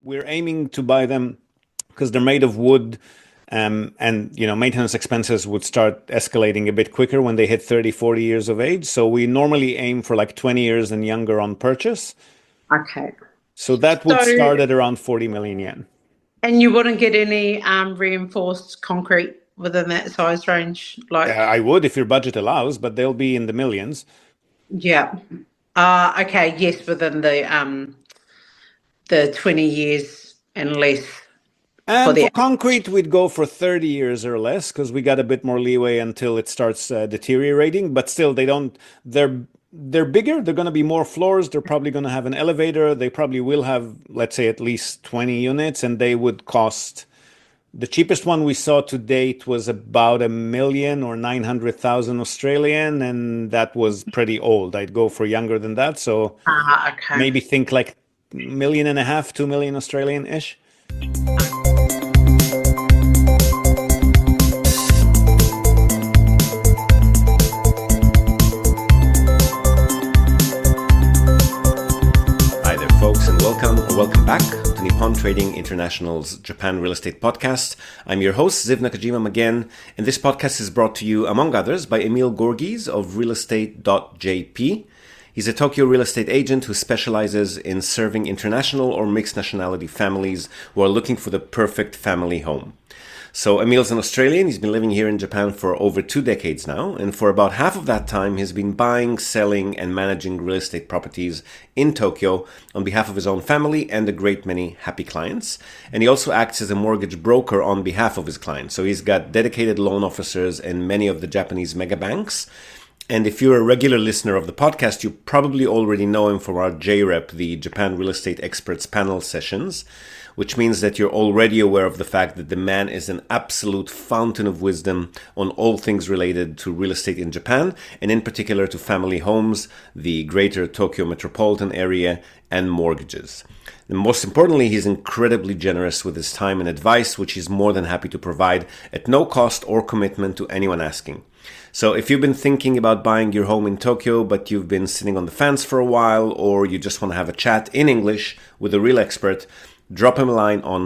we're aiming to buy them because they're made of wood. And maintenance expenses would start escalating a bit quicker when they hit 30, 40 years of age. So we normally aim for like 20 years and younger on purchase. Okay. So that would So, start at around 40 million yen. and you wouldn't get any reinforced concrete within that size range? I would if your budget allows, but they'll be in the millions. Yeah. Okay, yes, within the 20 years and less. And for concrete, we'd go for 30 years or less because we got a bit more leeway until it starts deteriorating. But still, they're bigger. They're going to be more floors. They're probably going to have an elevator. They probably will have, let's say, at least 20 units, and they would cost. The cheapest one we saw to date was about 1,000,000 or 900,000 Australian, and that was pretty old. I'd go for younger than that. So okay. maybe think like 1.5 million, 2 million Australian-ish. Welcome back to Nippon Trading International's Japan Real Estate Podcast. I'm your host, Ziv Nakajima again, and this podcast is brought to you, among others, by Emil Gorgies of realestate.jp. He's a Tokyo real estate agent who specializes in serving international or mixed nationality families who are looking for the perfect family home. So Emil's an Australian. He's been living here in Japan for over 2 decades now. And for about half of that time, he's been buying, selling, and managing real estate properties in Tokyo on behalf of his own family and a great many happy clients. And he also acts as a mortgage broker on behalf of his clients. So he's got dedicated loan officers in many of the Japanese mega banks. And if you're a regular listener of the podcast, you probably already know him from our JREP, the Japan Real Estate Experts Panel sessions, which means that you're already aware of the fact that the man is an absolute fountain of wisdom on all things related to real estate in Japan, and in particular to family homes, the greater Tokyo metropolitan area, and mortgages. And most importantly, he's incredibly generous with his time and advice, which he's more than happy to provide at no cost or commitment to anyone asking. So if you've been thinking about buying your home in Tokyo, but you've been sitting on the fence for a while, or you just want to have a chat in English with a real expert, drop him a line on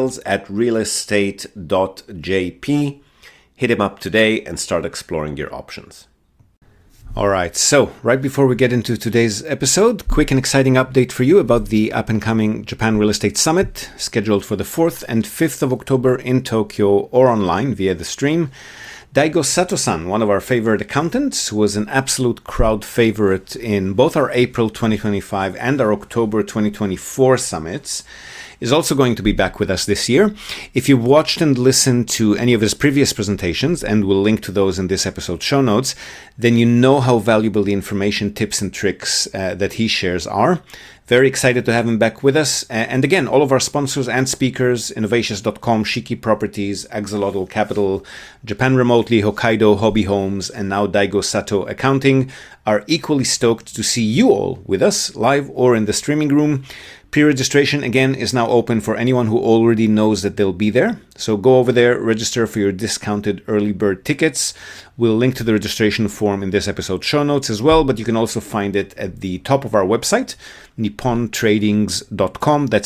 sales@realestate.jp. Hit him up today and start exploring your options. All right, so right before we get into today's episode, quick and exciting update for you about the up-and-coming Japan Real Estate Summit, scheduled for the 4th and 5th of October in Tokyo or online via the stream. Daigo Sato-san, one of our favorite accountants, who was an absolute crowd favorite in both our April 2025 and our October 2024 summits, is also going to be back with us this year. If you watched and listened to any of his previous presentations, and we'll link to those in this episode's show notes, then you know how valuable the information, tips, and tricks that he shares are. Very excited to have him back with us. And again, all of our sponsors and speakers, Innovatius.com, Shiki Properties, Axolotl Capital, Japan Remotely, Hokkaido Hobby Homes, and now Daigo Sato Accounting, are equally stoked to see you all with us, live or in the streaming room. Pre-registration, again, is now open for anyone who already knows that they'll be there. So go over there, register for your discounted early bird tickets. We'll link to the registration form in this episode's show notes as well, but you can also find it at the top of our website, nippontradings.com. That's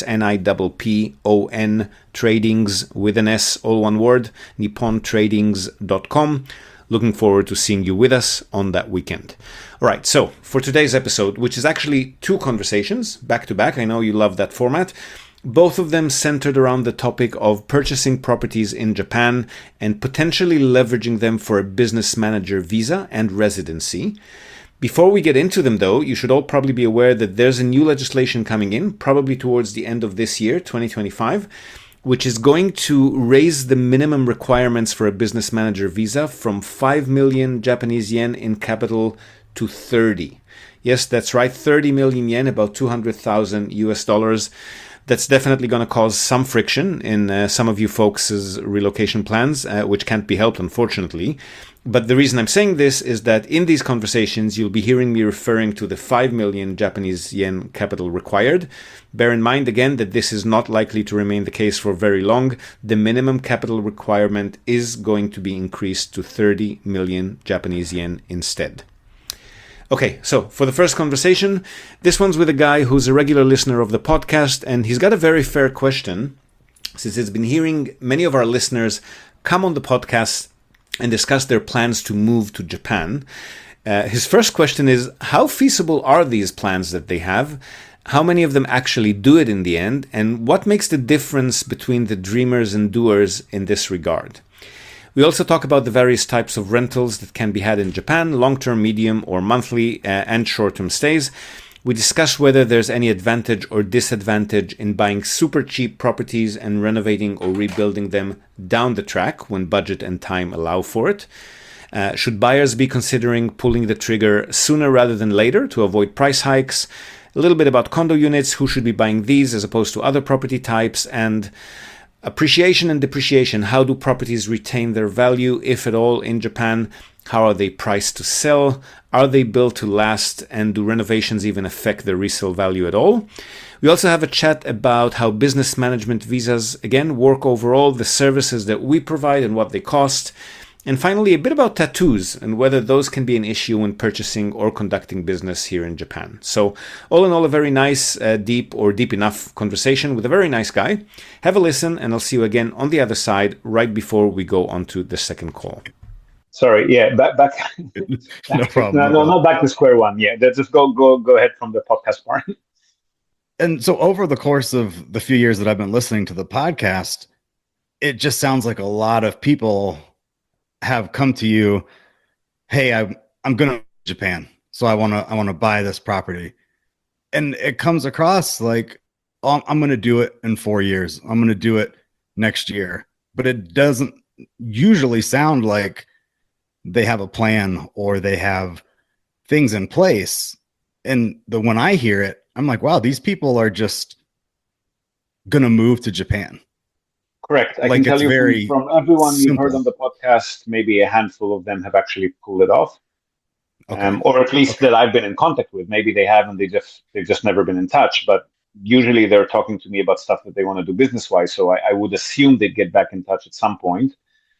NIPPON Tradings with an S, all one word, nippontradings.com. Looking forward to seeing you with us on that weekend. All right, so for today's episode, which is actually 2 conversations back to back, I know you love that format, both of them centered around the topic of purchasing properties in Japan and potentially leveraging them for a business manager visa and residency. Before we get into them, though, you should all probably be aware that there's a new legislation coming in, probably towards the end of this year, 2025, which is going to raise the minimum requirements for a business manager visa from 5 million Japanese yen in capital to 30. Yes, that's right, 30 million yen, about 200,000 US dollars. That's definitely going to cause some friction in some of you folks' relocation plans, which can't be helped, unfortunately. But the reason I'm saying this is that in these conversations, you'll be hearing me referring to the 5 million Japanese yen capital required. Bear in mind, again, that this is not likely to remain the case for very long. The minimum capital requirement is going to be increased to 30 million Japanese yen instead. Okay, so for the first conversation, this one's with a guy who's a regular listener of the podcast, and he's got a very fair question, since he's been hearing many of our listeners come on the podcast and discuss their plans to move to Japan. His first question is, how feasible are these plans that they have? How many of them actually do it in the end? And what makes the difference between the dreamers and doers in this regard? We also talk about the various types of rentals that can be had in Japan, long-term, medium, or monthly, and short-term stays. We discuss whether there's any advantage or disadvantage in buying super cheap properties and renovating or rebuilding them down the track when budget and time allow for it. Should buyers be considering pulling the trigger sooner rather than later to avoid price hikes? A little bit about condo units, who should be buying these as opposed to other property types, and appreciation and depreciation. How do properties retain their value, if at all, in Japan? How are they priced to sell? Are they built to last? And do renovations even affect their resale value at all? We also have a chat about how business management visas, again, work overall, the services that we provide and what they cost. And finally, a bit about tattoos and whether those can be an issue when purchasing or conducting business here in Japan. So all in all, a very nice, deep enough conversation with a very nice guy. Have a listen, and I'll see you again on the other side right before we go on to the second call. Sorry, yeah, back no problem. No, not back to square one. Yeah, just go ahead from the podcast part. And so over the course of the few years that I've been listening to the podcast, it just sounds like a lot of people have come to you, hey, I'm going to Japan, so I want to buy this property. And it comes across like, oh, I'm going to do it in 4 years. I'm going to do it next year. But it doesn't usually sound like they have a plan or they have things in place. And when I hear it, I'm like, wow, these people are just going to move to Japan. Correct. I like, can tell you from everyone simple. You've heard on the podcast, maybe a handful of them have actually pulled it off. Okay. Or at least that I've been in contact with. Maybe they haven't, they've just never been in touch. But usually they're talking to me about stuff that they want to do business-wise. So I would assume they'd get back in touch at some point.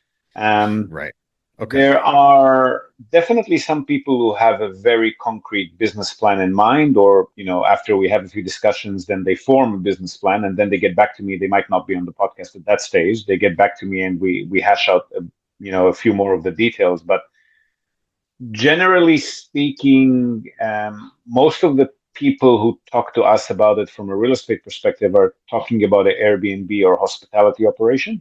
Right. Okay. There are definitely some people who have a very concrete business plan in mind, or, after we have a few discussions, then they form a business plan and then they get back to me. They might not be on the podcast at that stage. They get back to me and we hash out, a few more of the details. But generally speaking, most of the people who talk to us about it from a real estate perspective are talking about an Airbnb or hospitality operation,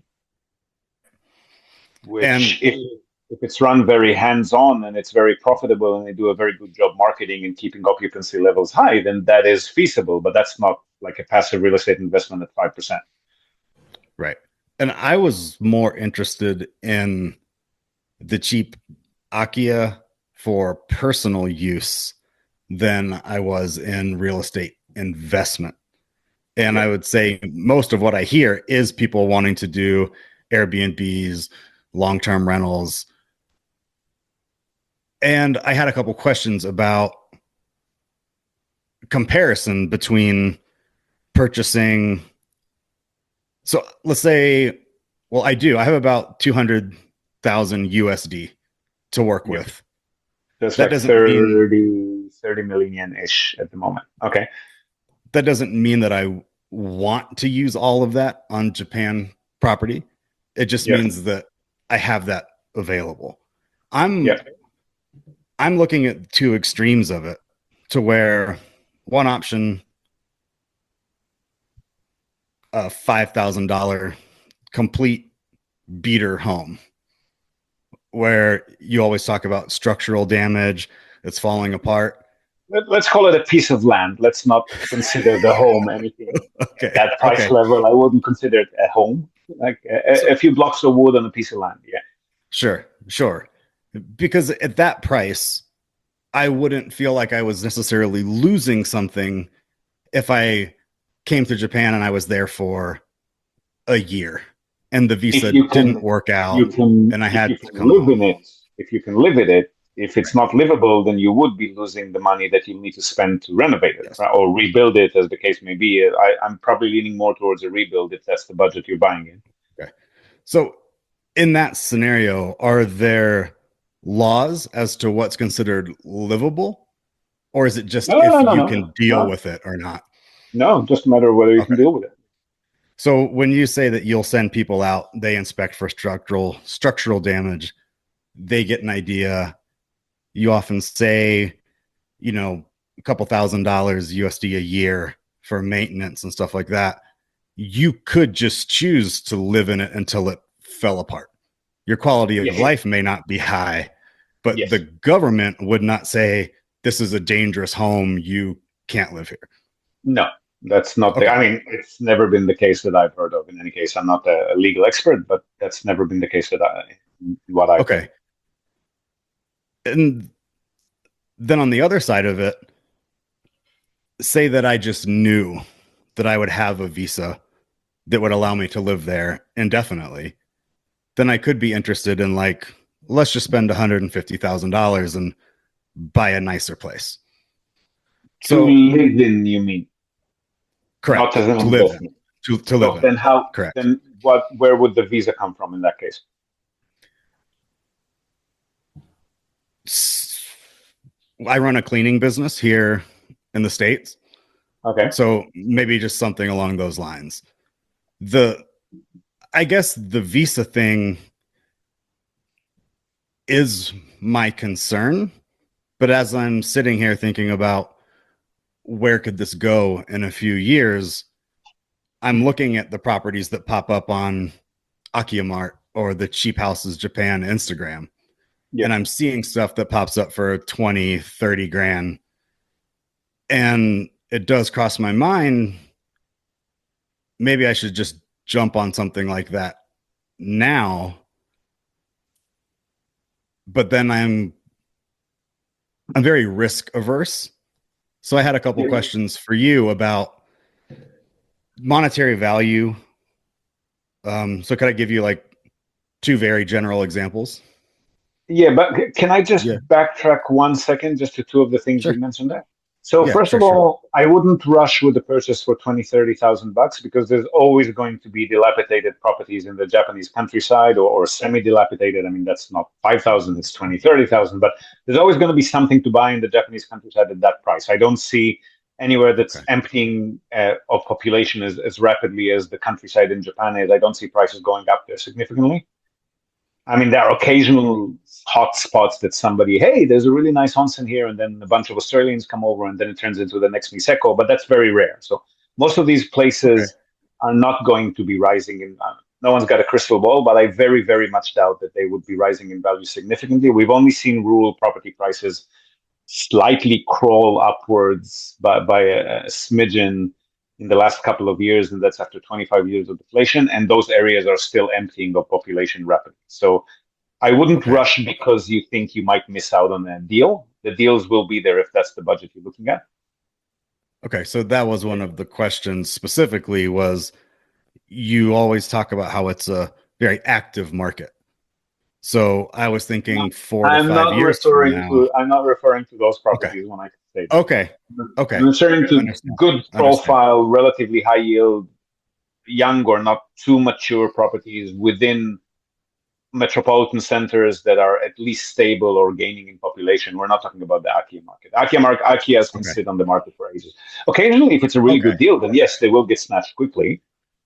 which if it's run very hands-on and it's very profitable and they do a very good job marketing and keeping occupancy levels high, then that is feasible. But that's not like a passive real estate investment at 5%. Right. And I was more interested in the cheap Akia for personal use than I was in real estate investment. And I would say most of what I hear is people wanting to do Airbnbs, long-term rentals. And I had a couple questions about comparison between purchasing. So let's say, well, I have about 200,000 USD to work with. That's that like 30 million yen-ish at the moment. Okay. That doesn't mean that I want to use all of that on Japan property. It just means that I have that available. I'm looking at two extremes of it, to where one option, a $5,000 complete beater home, where you always talk about structural damage, it's falling apart. Let's call it a piece of land. Let's not consider the home anything. Okay. At that price level, I wouldn't consider it a home. Like a few blocks of wood on a piece of land. Yeah. Sure. Because at that price, I wouldn't feel like I was necessarily losing something if I came to Japan and I was there for a year and the visa didn't work out and I had to come live in it. If you can live in it, if it's not livable, then you would be losing the money that you need to spend to renovate it, right? Or rebuild it, as the case may be. I'm probably leaning more towards a rebuild if that's the budget you're buying in. Okay. So in that scenario, are there laws as to what's considered livable Or is it just No, if no, no, you no, can deal no, with it or not? no. Just a matter of whether you can Okay. deal with it. So when you say that you'll send people out, they inspect for structural damage, they get an idea. You often say, a couple $1,000 USD a year for maintenance and stuff like that. You could just choose to live in it until it fell apart. Your quality of Yes. life may not be high, but Yes. the government would not say this is a dangerous home. You can't live here. No, that's not Okay. I mean, it's never been the case that I've heard of. In any case, I'm not a legal expert, but that's never been the case what I've heard. Okay. And then on the other side of it, say that I just knew that I would have a visa that would allow me to live there indefinitely, then I could be interested in, like, let's just spend $150,000 and buy a nicer place. To So live in, you mean? correct, Not as an to live in, investment. to So live in. then how? Correct. Then where would the visa come from in that case? I run a cleaning business here in the States. Okay. So maybe just something along those lines. I guess the visa thing is my concern, but as I'm sitting here thinking about where could this go in a few years, I'm looking at the properties that pop up on Akiyamart or the Cheap Houses Japan Instagram. Yeah. And I'm seeing stuff that pops up for 20, 30 grand. And it does cross my mind, maybe I should just jump on something like that now. But then I'm very risk averse. So I had a couple questions for you about monetary value. So could I give you like two very general examples? Yeah, but can I just Yeah. backtrack 1 second just to two of the things Sure. you mentioned there? So Yeah, first sure, of all, I wouldn't rush with the purchase for 20, 30,000 bucks because there's always going to be dilapidated properties in the Japanese countryside or semi-dilapidated. I mean, that's not 5,000, it's 20, 30,000, but there's always going to be something to buy in the Japanese countryside at that price. I don't see anywhere that's emptying of population as rapidly as the countryside in Japan is. I don't see prices going up there significantly. I mean, there are occasional hot spots that somebody, hey, there's a really nice onsen here, and then a bunch of Australians come over, and then it turns into the next Niseko, but that's very rare. So most of these places are not going to be rising in. No one's got a crystal ball, but I very, very much doubt that they would be rising in value significantly. We've only seen rural property prices slightly crawl upwards by a smidgen in the last couple of years, and that's after 25 years of deflation, and those areas are still emptying of population rapidly. So I wouldn't rush because you think you might miss out on a deal. The deals will be there if that's the budget you're looking at. Okay, so that was one of the questions specifically was you always talk about how it's a very active market. So I was thinking 4 to 5 years from now. I'm not referring to those properties when I say that. Okay. I'm referring to good profile, relatively high yield, young or not too mature properties within metropolitan centers that are at least stable or gaining in population. We're not talking about the Akiya market. Akiyas can sit on the market for ages. Occasionally, if it's a really good deal, then yes, they will get snatched quickly.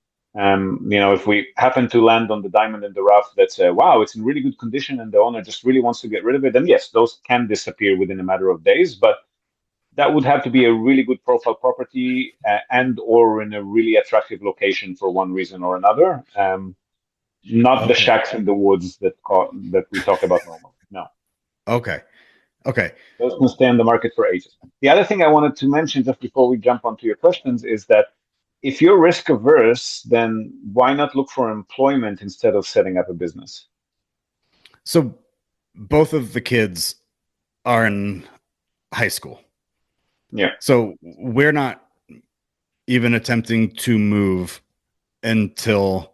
If we happen to land on the diamond in the rough that's wow, it's in really good condition and the owner just really wants to get rid of it, then yes, those can disappear within a matter of days. But that would have to be a really good profile property and or in a really attractive location for one reason or another. Not the shacks in the woods that we talk about normally. No. Okay. Those can stay on the market for ages. The other thing I wanted to mention just before we jump onto your questions is that if you're risk averse, then why not look for employment instead of setting up a business? So both of the kids are in high school. Yeah. So we're not even attempting to move until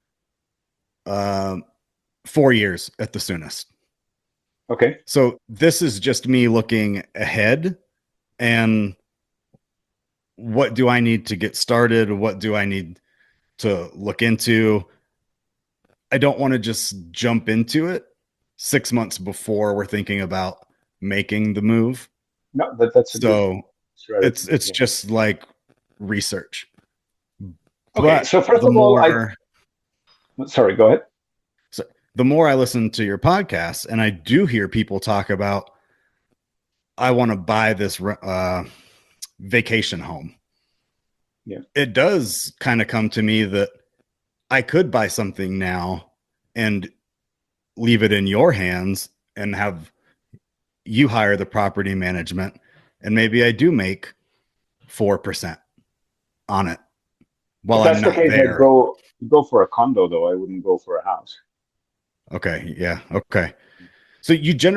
4 years at the soonest. Okay. So this is just me looking ahead and what do I need to get started? What do I need to look into? I don't want to just jump into it 6 months before we're thinking about making the move. No, that's a good So strategy. it's just like research. Okay, But so first the of all, more sorry, go ahead. so the more I listen to your podcast, and I do hear people talk about, I want to buy this vacation home. Yeah. It does kind of come to me that I could buy something now and leave it in your hands and have you hire the property management, and maybe I do make 4% on it while If I'm that's the not case, there. I'd go for a condo, though. I wouldn't go for a house. Okay. Yeah. Okay. So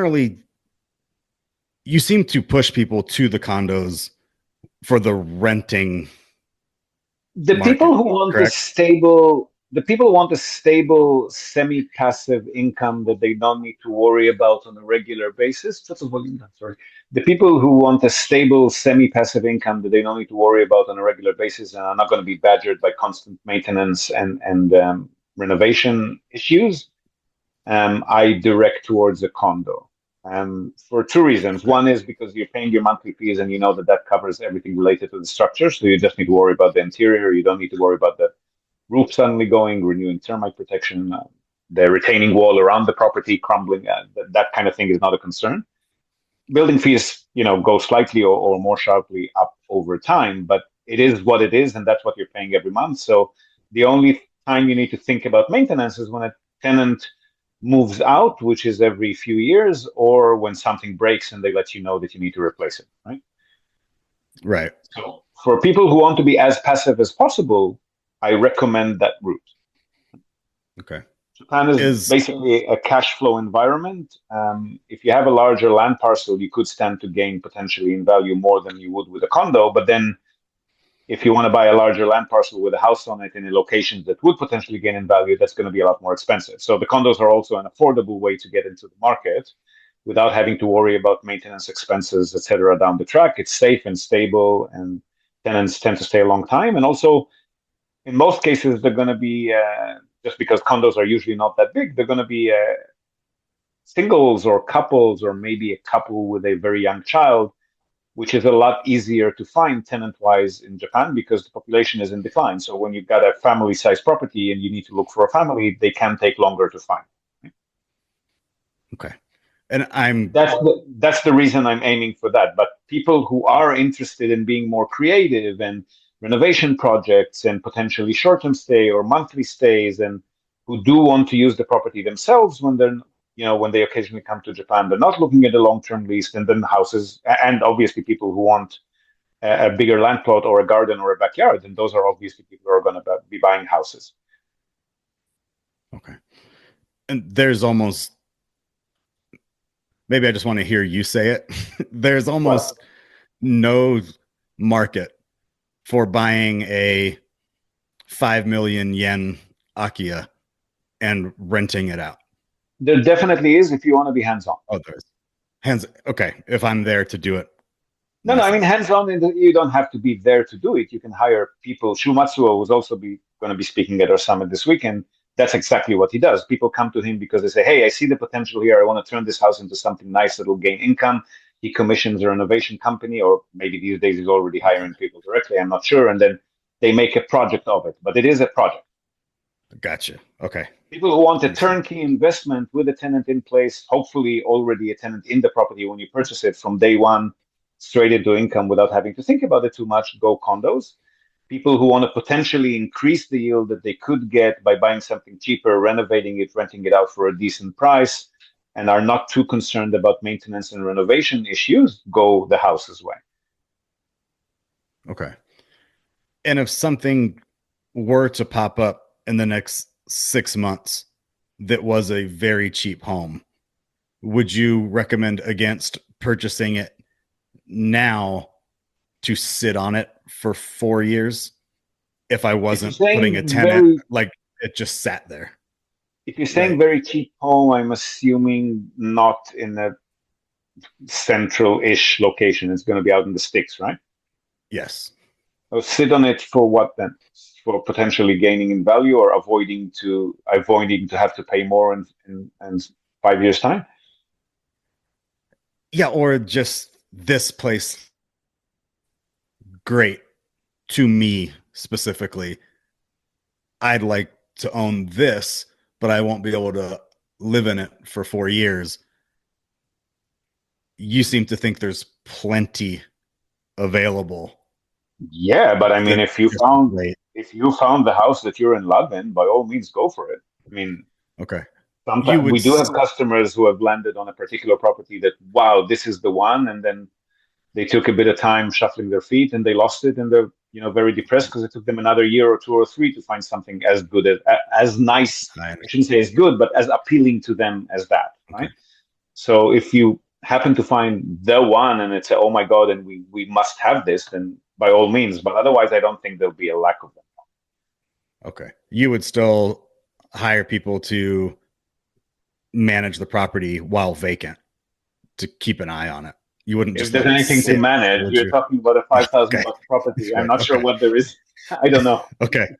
you seem to push people to the condos for the renting. The Market, people who want correct? the people who want a stable, semi-passive income that they don't need to worry about on a regular basis. Sorry. The people who want a stable, semi-passive income that they don't need to worry about on a regular basis and are not going to be badgered by constant maintenance and renovation issues, I direct towards a condo. For two reasons. One is because you're paying your monthly fees and you know that that covers everything related to the structure. So you just need to worry about the interior. You don't need to worry about the roof suddenly going, renewing termite protection, the retaining wall around the property crumbling. That kind of thing is not a concern. Building fees, go slightly or more sharply up over time, but it is what it is, and that's what you're paying every month. So the only time you need to think about maintenance is when a tenant moves out, which is every few years, or when something breaks and they let you know that you need to replace it, right? Right. So for people who want to be as passive as possible, I recommend that route. Okay. Japan is basically a cash flow environment. If you have a larger land parcel, you could stand to gain potentially in value more than you would with a condo. But then if you want to buy a larger land parcel with a house on it in a location that would potentially gain in value, that's going to be a lot more expensive. So the condos are also an affordable way to get into the market without having to worry about maintenance expenses, et cetera, down the track. It's safe and stable, and tenants tend to stay a long time. And also, in most cases, they're going to be, just because condos are usually not that big, they're going to be singles or couples, or maybe a couple with a very young child, which is a lot easier to find tenant-wise in Japan because the population is in decline. So when you've got a family-sized property and you need to look for a family, they can take longer to find. Okay. And that's the reason I'm aiming for that. But people who are interested in being more creative and renovation projects and potentially short-term stay or monthly stays, and who do want to use the property themselves when they occasionally come to Japan, they're not looking at a long-term lease, and then houses, and obviously people who want a bigger land plot or a garden or a backyard, and those are obviously people who are going to be buying houses. Okay. And there's almost, maybe I just want to hear you say it. There's almost no market for buying a 5 million yen Akiya and renting it out. There definitely is if you want to be hands-on. Oh, there's okay. If I'm there to do it. No, I mean hands-on. You don't have to be there to do it. You can hire people. Shu Matsuo was also going to be speaking at our summit this weekend. That's exactly what he does. People come to him because they say, "Hey, I see the potential here. I want to turn this house into something nice that will gain income." He commissions a renovation company, or maybe these days he's already hiring people directly. I'm not sure. And then they make a project of it. But it is a project. Gotcha. Okay. People who want a turnkey investment with a tenant in place, hopefully already a tenant in the property when you purchase it from day one, straight into income without having to think about it too much, go condos. People who want to potentially increase the yield that they could get by buying something cheaper, renovating it, renting it out for a decent price, and are not too concerned about maintenance and renovation issues, go the houses way. Okay. And if something were to pop up in the next 6 months that was a very cheap home, would you recommend against purchasing it now to sit on it for 4 years if I wasn't putting a tenant, like it just sat there? If you're saying very cheap home, I'm assuming not in a central-ish location. It's going to be out in the sticks, right? Yes. So sit on it for what then? For potentially gaining in value, or avoiding to have to pay more in 5 years' time? Yeah, or just this place great to me specifically. I'd like to own this, but I won't be able to live in it for 4 years. You seem to think there's plenty available. Yeah, but I mean, if you found the house that you're in love in, by all means, go for it. I mean, okay. sometimes we do have customers who have landed on a particular property that, wow, this is the one, and then they took a bit of time shuffling their feet and they lost it, and they're very depressed because it took them another year or 2 or 3 to find something as good as nice. I shouldn't say as good, but as appealing to them as that, right? Okay. So if you happen to find the one and it's oh my god, and we must have this, then by all means. But otherwise, I don't think there'll be a lack of them. Okay, you would still hire people to manage the property while vacant to keep an eye on it. You wouldn't just. If there's anything to manage, you're talking about a $5,000 property. I'm not sure what there is. I don't know. Okay.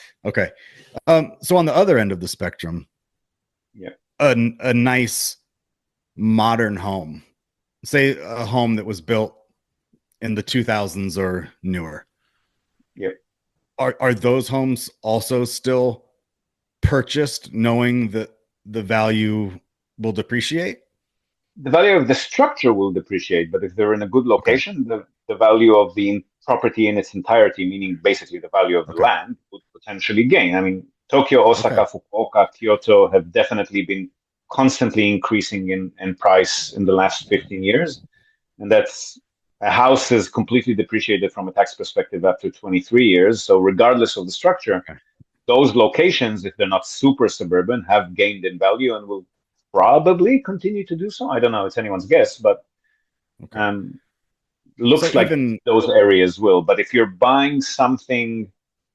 So on the other end of the spectrum, yeah, a nice modern home, say a home that was built in the 2000s or newer. Yep. Are those homes also still purchased knowing that the value will depreciate? The value of the structure will depreciate, but if they're in a good location, the value of the property in its entirety, meaning basically the value of the land, would potentially gain. I mean, Tokyo, Osaka, Fukuoka, Kyoto have definitely been constantly increasing in price in the last 15 years. And that's a house is completely depreciated from a tax perspective after 23 years. So regardless of the structure, those locations, if they're not super suburban, have gained in value and will probably continue to do so. I don't know, it's anyone's guess, but looks like those areas will. But if you're buying something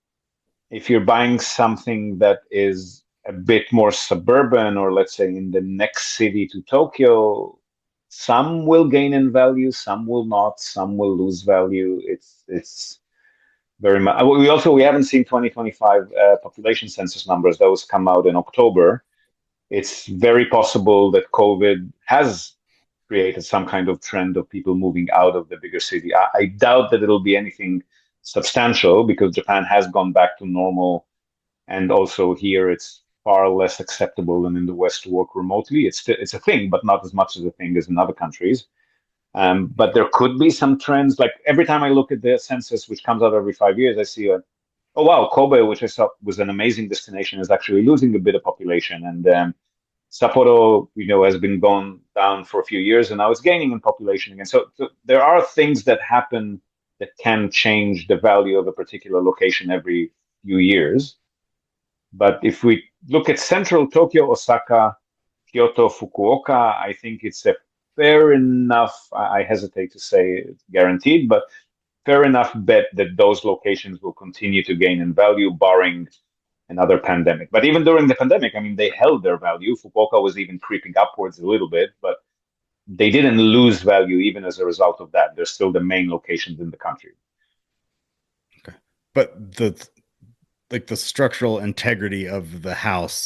that is a bit more suburban, or let's say in the next city to Tokyo, some will gain in value, some will not, some will lose value. It's very much. We haven't seen 2025 population census numbers. Those come out in October. It's very possible that COVID has created some kind of trend of people moving out of the bigger city. I doubt that it'll be anything substantial because Japan has gone back to normal, and also here it's far less acceptable than in the West to work remotely. It's a thing, but not as much as a thing as in other countries. But there could be some trends. Like every time I look at the census, which comes out every 5 years, I see oh wow, Kobe, which I thought was an amazing destination, is actually losing a bit of population, and Sapporo, has been gone down for a few years, and now it's gaining in population again. So there are things that happen that can change the value of a particular location every few years. But if we look at central Tokyo, Osaka, Kyoto, Fukuoka, I think it's a fair enough, I hesitate to say it's guaranteed, but fair enough bet that those locations will continue to gain in value, barring another pandemic. But even during the pandemic, I mean, they held their value. Fukuoka was even creeping upwards a little bit, but they didn't lose value even as a result of that. They're still the main locations in the country. Okay. But the structural integrity of the house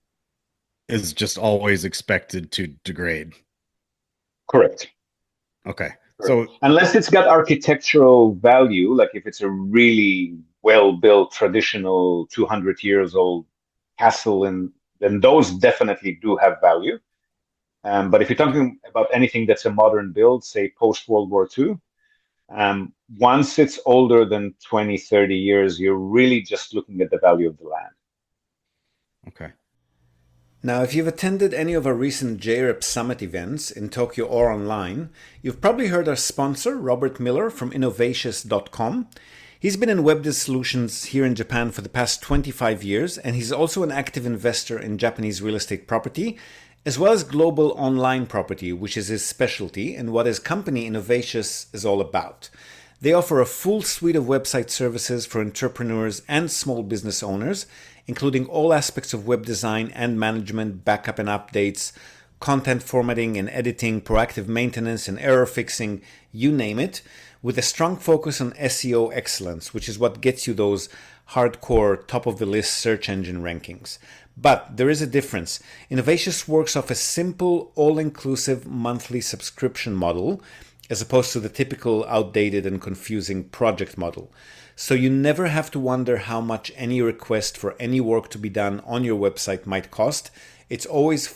is just always expected to degrade. Correct. Okay. So unless it's got architectural value, like if it's a really well-built, traditional 200 years old castle, and then those definitely do have value. But if you're talking about anything that's a modern build, say post-World War II, once it's older than 20, 30 years, you're really just looking at the value of the land. Okay. Now, if you've attended any of our recent JREP Summit events in Tokyo or online, you've probably heard our sponsor, Robert Miller from Innovatious.com. He's been in web solutions here in Japan for the past 25 years, and he's also an active investor in Japanese real estate property, as well as global online property, which is his specialty and what his company Innovatious is all about. They offer a full suite of website services for entrepreneurs and small business owners, including all aspects of web design and management, backup and updates, content formatting and editing, proactive maintenance and error fixing, you name it, with a strong focus on SEO excellence, which is what gets you those hardcore top-of-the-list search engine rankings. But there is a difference. Innovatious works off a simple, all-inclusive monthly subscription model, as opposed to the typical outdated and confusing project model. So you never have to wonder how much any request for any work to be done on your website might cost. It's always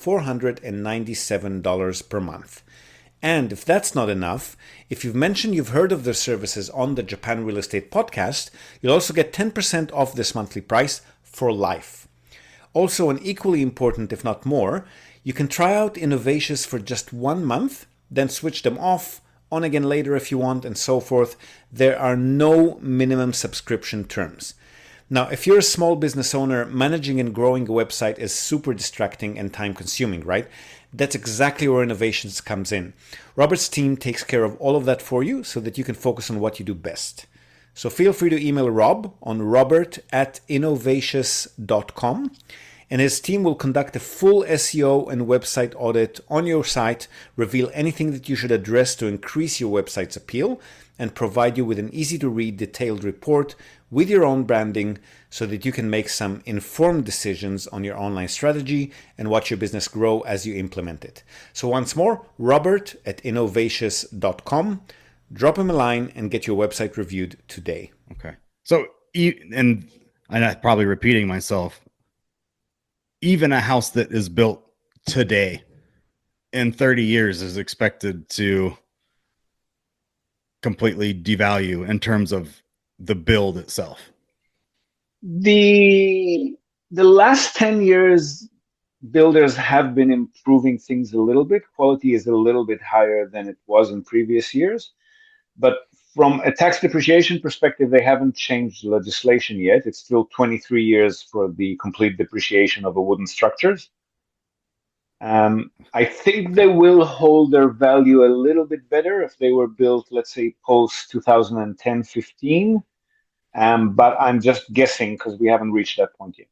$497 per month. And if that's not enough, if you've mentioned you've heard of their services on the Japan Real Estate Podcast, you'll also get 10% off this monthly price for life. Also, and equally important, if not more, you can try out Innovations for just 1 month, then switch them off, on again later if you want, and so forth. There are no minimum subscription terms. Now, if you're a small business owner, managing and growing a website is super distracting and time consuming, right? That's exactly where Innovations comes in. Robert's team takes care of all of that for you so that you can focus on what you do best. So feel free to email Rob on robert@innovations.com, and his team will conduct a full SEO and website audit on your site, reveal anything that you should address to increase your website's appeal, and provide you with an easy-to-read detailed report with your own branding so that you can make some informed decisions on your online strategy and watch your business grow as you implement it. So once more, robert@innovations.com. Drop him a line and get your website reviewed today. Okay. So, and I'm probably repeating myself, even a house that is built today in 30 years is expected to completely devalue in terms of the build itself. The last 10 years, builders have been improving things a little bit. Quality is a little bit higher than it was in previous years. But from a tax depreciation perspective, they haven't changed legislation yet. It's still 23 years for the complete depreciation of a wooden structures. I think they will hold their value a little bit better if they were built, let's say, post 2010-15. But I'm just guessing because we haven't reached that point yet.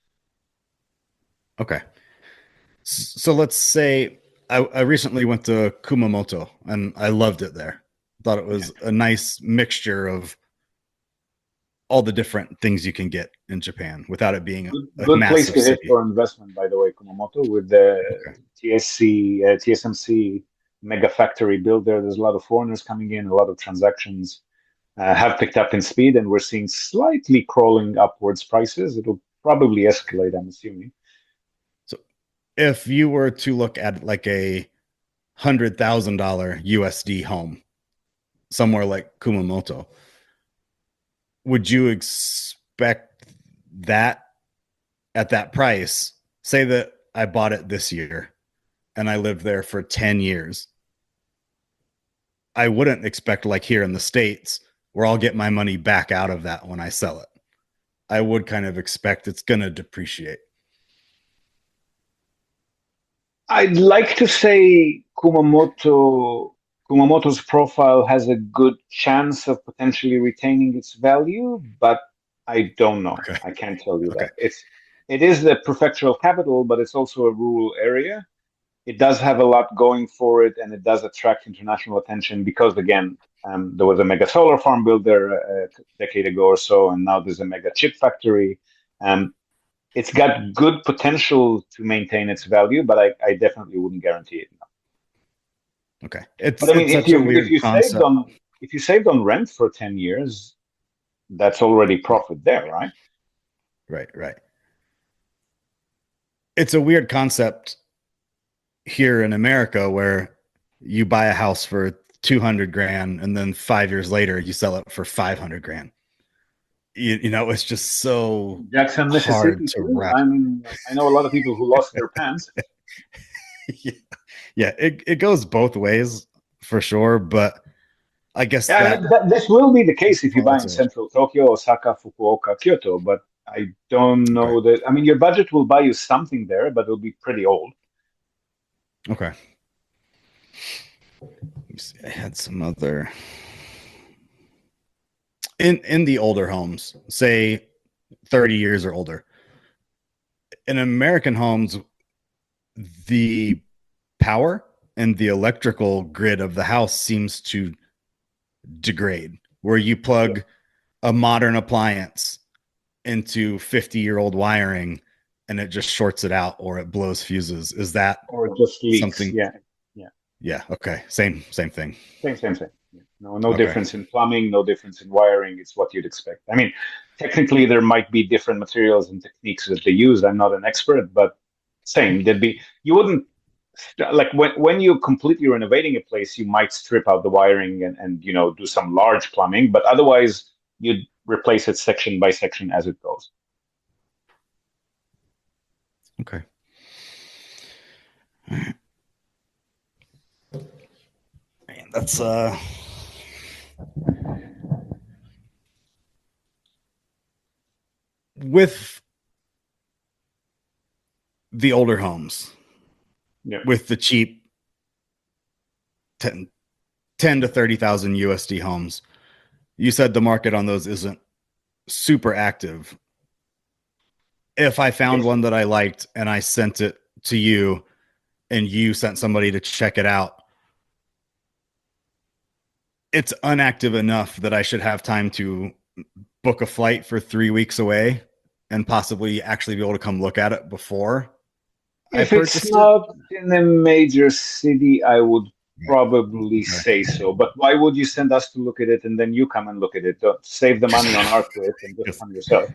Okay. So let's say I recently went to Kumamoto and I loved it there. Thought it was a nice mixture of all the different things you can get in Japan without it being a good place massive to hit city. for investment, by the way, Kumamoto, with the TSMC mega factory build there. There's a lot of foreigners coming in, a lot of transactions have picked up in speed, and we're seeing slightly crawling upwards prices. It'll probably escalate, I'm assuming. So if you were to look at like a $100,000 USD home, somewhere like Kumamoto, would you expect that at that price? Say that I bought it this year and I lived there for 10 years. I wouldn't expect, like here in the States, where I'll get my money back out of that when I sell it. I would kind of expect it's going to depreciate. I'd like to say Kumamoto's profile has a good chance of potentially retaining its value, but I don't know. Okay. I can't tell you that. It is the prefectural capital, but it's also a rural area. It does have a lot going for it, and it does attract international attention because, again, there was a mega solar farm built there a decade ago or so, and now there's a mega chip factory. It's got good potential to maintain its value, but I definitely wouldn't guarantee it. Okay. It's if such a weird concept. If you saved on rent for 10 years, that's already profit there, right? Right. It's a weird concept here in America where you buy a house for 200 grand and then 5 years later you sell it for 500 grand. You know, it's just so Jackson, hard to wrap. I mean, I know a lot of people who lost their pants. Yeah, it goes both ways for sure, but I guess this will be the case if you buy in central Tokyo, Osaka, Fukuoka, Kyoto, but I don't know that. I mean, your budget will buy you something there, but it'll be pretty old. Okay. Let me see. I had some other in the older homes, say 30 years or older. In American homes, the power and the electrical grid of the house seems to degrade, where you plug a modern appliance into 50-year-old wiring and it just shorts it out or it blows fuses. Is that or it just leaks? something? Yeah. Yeah. Okay. Same thing. Same. Yeah. No Okay. difference in plumbing, no difference in wiring. It's what you'd expect. I mean, technically there might be different materials and techniques that they use. I'm not an expert, but same. You wouldn't like when you're completely renovating a place, you might strip out the wiring and do some large plumbing, but otherwise you'd replace it section by section as it goes. Okay. All right. Man, that's with the older homes, Yeah. with the cheap 10 to 30,000 USD homes. You said the market on those isn't super active. If I found one that I liked and I sent it to you and you sent somebody to check it out, it's inactive enough that I should have time to book a flight for 3 weeks away and possibly actually be able to come look at it before If it's not in a major city, I would probably say so. But why would you send us to look at it and then you come and look at it? Don't save the money on our trip and just come yourself.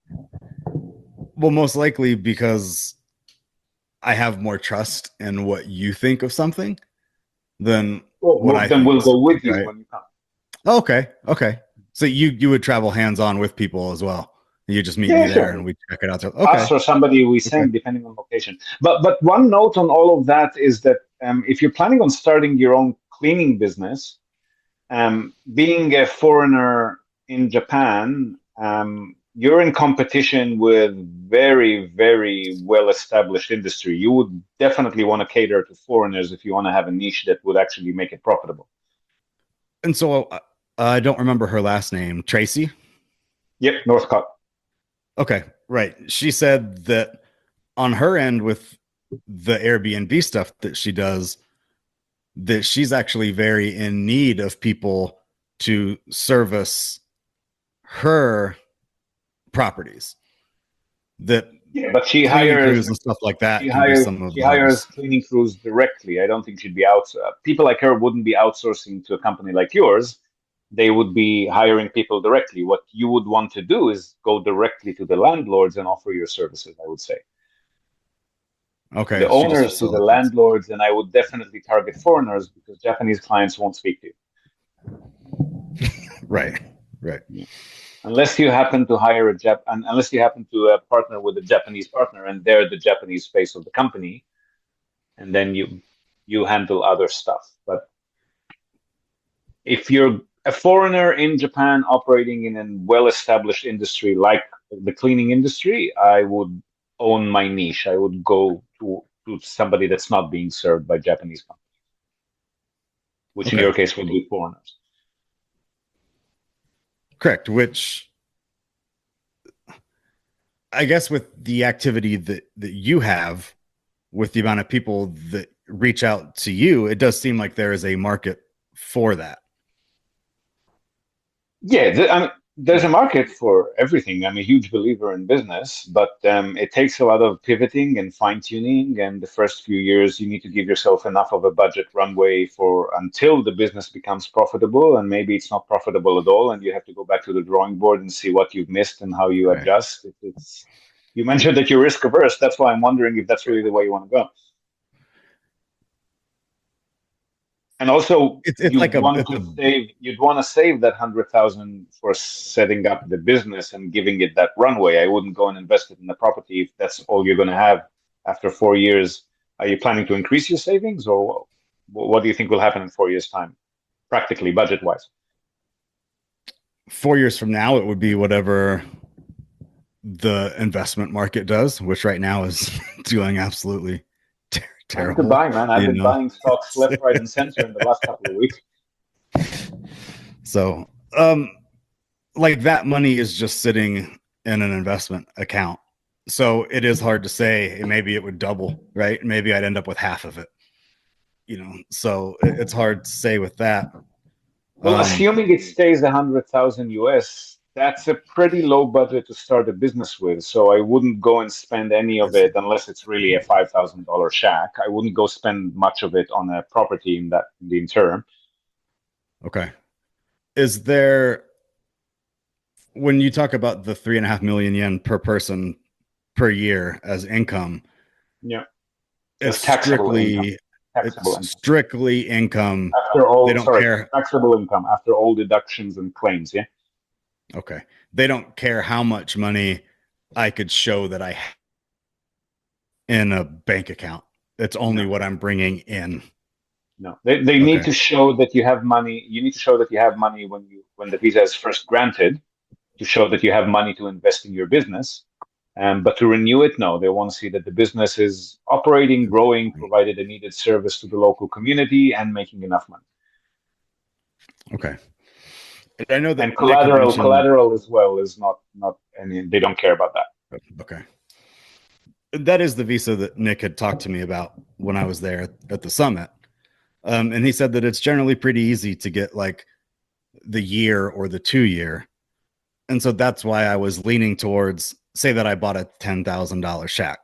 Well, most likely because I have more trust in what you think of something than what I then think. We'll go with you right? when you come. Okay. So you would travel hands-on with people as well. You just meet me there and we check it out. Okay. Us or somebody we send, depending on location. But one note on all of that is that if you're planning on starting your own cleaning business, being a foreigner in Japan, you're in competition with very, very well-established industry. You would definitely want to cater to foreigners if you want to have a niche that would actually make it profitable. And so I don't remember her last name. Tracy? Yep, Northcott. Okay, right. She said that on her end with the Airbnb stuff that she does, that she's actually very in need of people to service her properties. But she hires and stuff like that. She hires cleaning crews directly. I don't think she'd be out. People like her wouldn't be outsourcing to a company like yours. They would be hiring people directly. What you would want to do is go directly to the landlords and offer your services, I would say. Okay. The owners to the landlords, and I would definitely target foreigners because Japanese clients won't speak to you. Right. Yeah. Unless you happen to hire unless you happen to partner with a Japanese partner and they're the Japanese face of the company, and then you handle other stuff. But if you're a foreigner in Japan operating in a well-established industry like the cleaning industry, I would own my niche. I would go to somebody that's not being served by Japanese companies, which in your case would be foreigners. Correct, which I guess with the activity that you have, with the amount of people that reach out to you, it does seem like there is a market for that. Yeah, there's a market for everything. I'm a huge believer in business, but it takes a lot of pivoting and fine-tuning. And the first few years, you need to give yourself enough of a budget runway until the business becomes profitable. And maybe it's not profitable at all, and you have to go back to the drawing board and see what you've missed and how you adjust. You mentioned that you're risk averse. That's why I'm wondering if that's really the way you want to go. And also, you'd want to save that 100,000 for setting up the business and giving it that runway. I wouldn't go and invest it in the property if that's all you're going to have after 4 years. Are you planning to increase your savings, or what do you think will happen in 4 years' time, practically, budget-wise? 4 years from now, it would be whatever the investment market does, which right now is doing absolutely terrible. Time to buy, man. I've been buying stocks left, right, and center in the last couple of weeks. So, like that money is just sitting in an investment account. So it is hard to say. Maybe it would double, right? Maybe I'd end up with half of it. So it's hard to say with that. Well, assuming it stays 100,000 US, That's a pretty low budget to start a business with. So I wouldn't go and spend any of it unless it's really a $5,000 shack. I wouldn't go spend much of it on a property in the interim. Okay. Is there, when you talk about the 3.5 million yen per person per year as income, Yeah, it's taxable income. strictly Taxable it's income. strictly income. After all, They don't care. taxable income after all deductions and claims. Yeah. Okay. They don't care how much money I could show that I have in a bank account. It's only what I'm bringing in. No, they need to show that you have money. You need to show that you have money when the visa is first granted, to show that you have money to invest in your business. But to renew it, no, they want to see that the business is operating, growing, provided a needed service to the local community, and making enough money. Okay. I know that and collateral as well is not any. They don't care about that. Okay. That is the visa that Nick had talked to me about when I was there at the summit. And he said that it's generally pretty easy to get like the year or the 2 year. And so that's why I was leaning towards, say that I bought a $10,000 shack.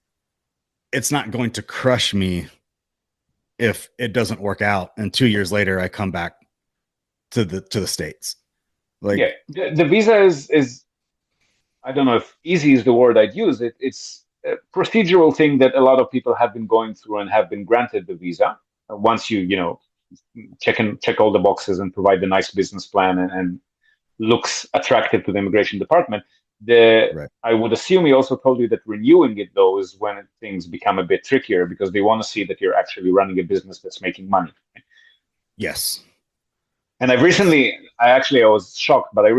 It's not going to crush me if it doesn't work out and 2 years later I come back to the States. Like, yeah, the visa is I don't know if easy is the word I'd use. It's a procedural thing that a lot of people have been going through and have been granted the visa. Once you check all the boxes and provide the nice business plan and looks attractive to the immigration department. Right. I would assume he also told you that renewing it though is when things become a bit trickier, because they want to see that you're actually running a business that's making money. Yes. And I was shocked, but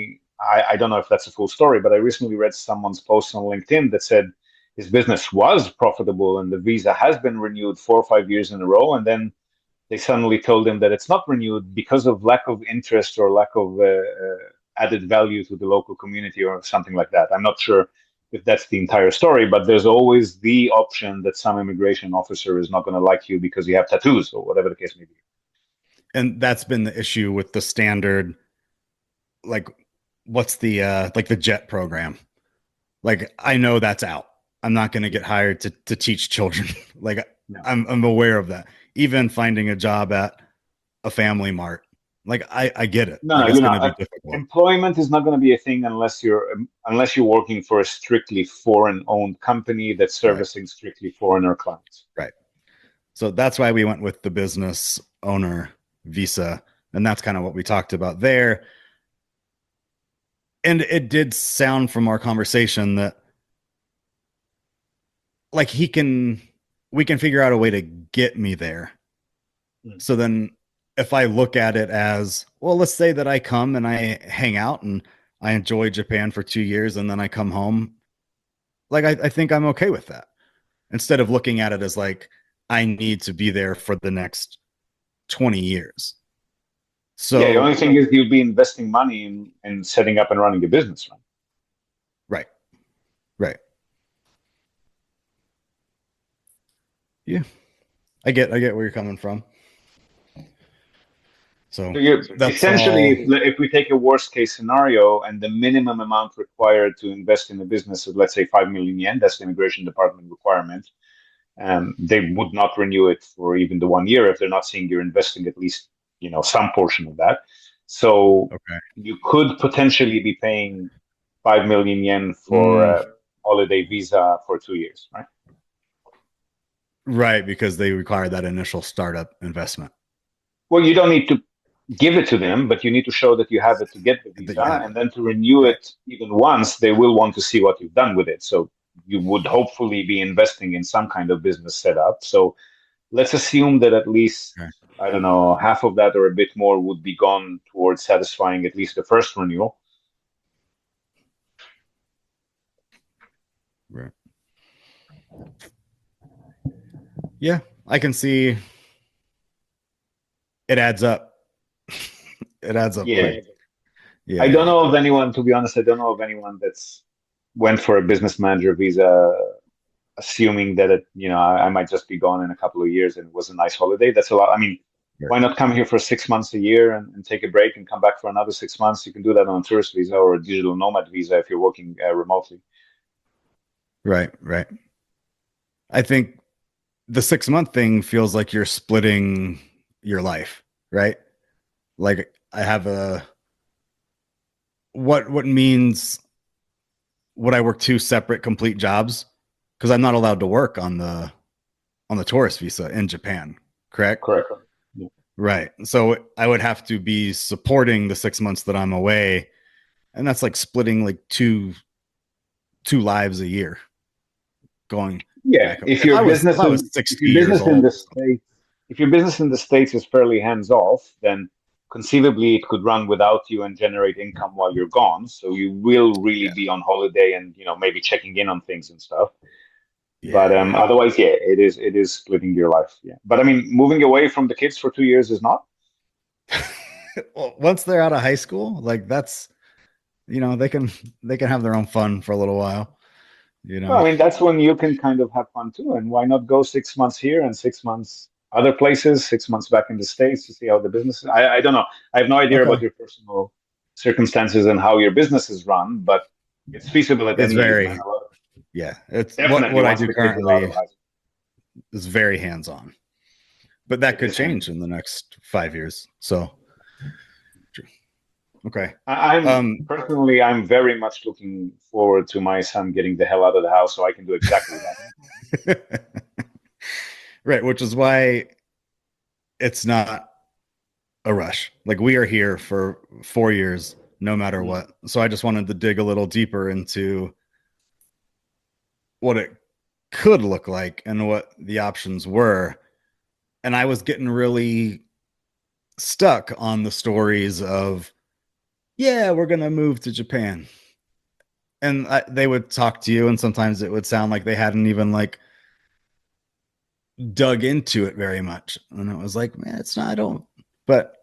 I don't know if that's a full story, but I recently read someone's post on LinkedIn that said his business was profitable and the visa has been renewed 4 or 5 years in a row. And then they suddenly told him that it's not renewed because of lack of interest or lack of added value to the local community or something like that. I'm not sure if that's the entire story, but there's always the option that some immigration officer is not going to like you because you have tattoos or whatever the case may be. And that's been the issue with the standard, like, what's the like the JET program? Like, I know that's out. I'm not going to get hired to teach children. Like, no. I'm aware of that. Even finding a job at a Family Mart, like, I get it. No, like, it's going to be difficult. Employment is not going to be a thing unless you're working for a strictly foreign-owned company that's servicing strictly foreigner clients. Right. So that's why we went with the business owner visa, and that's kind of what we talked about there. And it did sound from our conversation that, like, we can figure out a way to get me there. So then if I look at it as, well, let's say that I come and I hang out and I enjoy Japan for 2 years and then I come home, like, I think I'm okay with that. Instead of looking at it as like, I need to be there for the next 20 years. So yeah, the only thing is you'll be investing money in setting up and running a business, right? Right. Yeah, I get where you're coming from. So essentially, if we take a worst case scenario and the minimum amount required to invest in a business is, let's say, 5 million yen, that's the immigration department requirement. They would not renew it for even the 1 year if they're not seeing you're investing at least, some portion of that. So you could potentially be paying 5 million yen for a holiday visa for 2 years, right? Right, because they require that initial startup investment. Well, you don't need to give it to them, but you need to show that you have it to get the visa, and then to renew it even once, they will want to see what you've done with it. So you would hopefully be investing in some kind of business setup. So let's assume that at least, I don't know, half of that or a bit more would be gone towards satisfying at least the first renewal. Right. Yeah, I can see it adds up. It adds up. Yeah. Yeah. I don't know of anyone, to be honest, that's went for a business manager visa assuming that I might just be gone in a couple of years and it was a nice holiday. That's a lot. I mean, why not come here for 6 months a year and take a break and come back for another 6 months? You can do that on a tourist visa or a digital nomad visa if you're working remotely. Right. I think the 6-month thing feels like you're splitting your life, right? Like I have what means would I work 2 separate complete jobs? Because I'm not allowed to work on the tourist visa in Japan, correct? Correct. Yeah. Right. So I would have to be supporting the 6 months that I'm away. And that's like splitting like two lives a year going. Yeah. If your business in the States, if your business in the States is fairly hands off, then conceivably it could run without you and generate income while you're gone. So you will really be on holiday and, maybe checking in on things and stuff. Yeah. But otherwise, yeah, it is splitting your life. Yeah. But I mean, moving away from the kids for 2 years is not. Well, once they're out of high school, like that's, they can have their own fun for a little while. Well, I mean, that's when you can kind of have fun too. And why not go 6 months here and 6 months other places, 6 months back in the States to see how the business is. I don't know. I have no idea about your personal circumstances and how your business is run, but it's feasible at any time. Yeah, it's what I do currently is very hands-on, but that could change in the next 5 years. So, okay. I'm very much looking forward to my son getting the hell out of the house so I can do exactly that. Right, which is why it's not a rush. Like we are here for 4 years, no matter what. So I just wanted to dig a little deeper into what it could look like and what the options were. And I was getting really stuck on the stories of, yeah, we're going to move to Japan. And they would talk to you, and sometimes it would sound like they hadn't even like dug into it very much. And it was like, man, it's not, I don't, but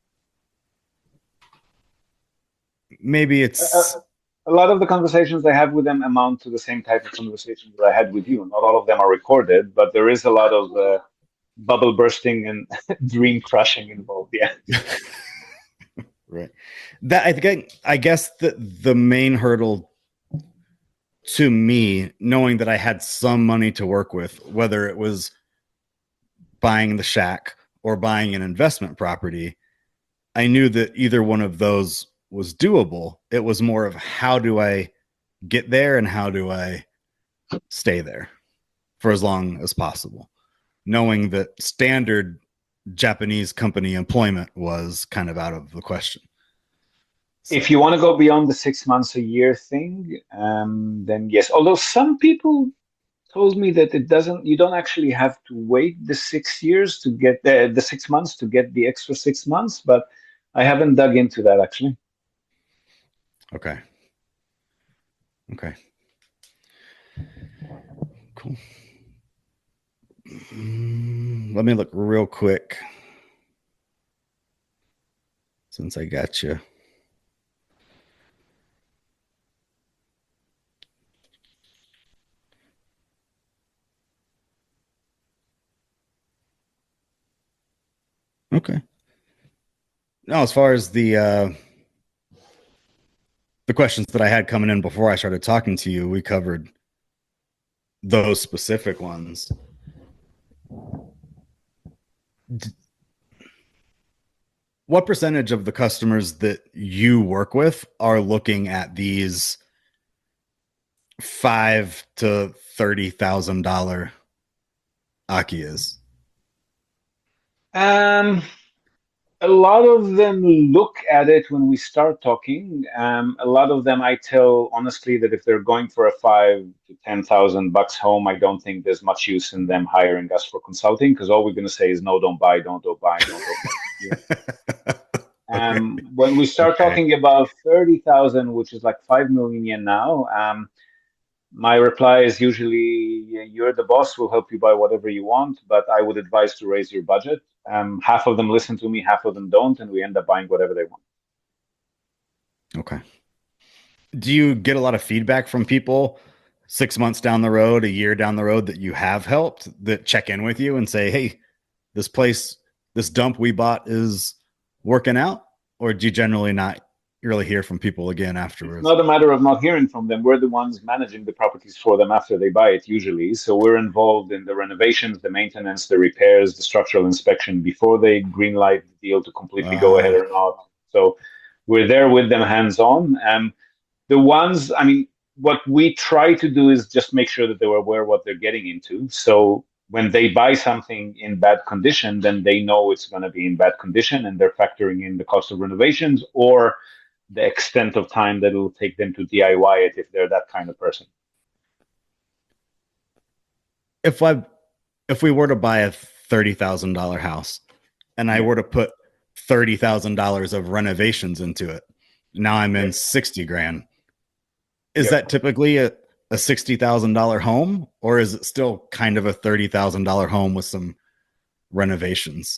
maybe it's a lot of the conversations I have with them amount to the same type of conversations that I had with you. Not all of them are recorded, but there is a lot of bubble bursting and dream crushing involved. Yeah. Right. That I guess the main hurdle to me, knowing that I had some money to work with, whether it was buying the shack or buying an investment property, I knew that either one of those was doable. It was more of how do I get there and how do I stay there for as long as possible, knowing that standard Japanese company employment was kind of out of the question. So, if you want to go beyond the 6 months a year thing, then yes. Although some people told me that you don't actually have to wait the 6 years to get the 6 months to get the extra 6 months, but I haven't dug into that actually. Okay. Cool. Let me look real quick since I got you. Okay. Now, as far as the questions that I had coming in before I started talking to you, we covered those specific ones. What percentage of the customers that you work with are looking at these $5,000 to $30,000 Akiyas? A lot of them look at it when we start talking. A lot of them, I tell honestly that if they're going for a $5,000 to $10,000 home, I don't think there's much use in them hiring us for consulting, because all we're going to say is no, don't buy. Yeah. When we start talking about 30,000, which is like 5 million yen now, my reply is usually, you're the boss, we'll help you buy whatever you want, but I would advise to raise your budget. Half of them listen to me, half of them don't, and we end up buying whatever they want. Okay. Do you get a lot of feedback from people 6 months down the road, a year down the road that you have helped, that check in with you and say, hey, this place this dump we bought is working out, or do you generally not really hear from people again afterwards? Not a matter of not hearing from them. We're the ones managing the properties for them after they buy it, usually. So we're involved in the renovations, the maintenance, the repairs, the structural inspection before they greenlight the deal to completely go ahead or not. So we're there with them hands on. The ones, I mean, what we try to do is just make sure that they're aware what they're getting into. So when they buy something in bad condition, then they know it's going to be in bad condition, and they're factoring in the cost of renovations or the extent of time that it will take them to DIY it if they're that kind of person. If we were to buy a $30,000 house and I were to put $30,000 of renovations into it, now I'm in 60 grand. Is that typically a $60,000 home, or is it still kind of a $30,000 home with some renovations?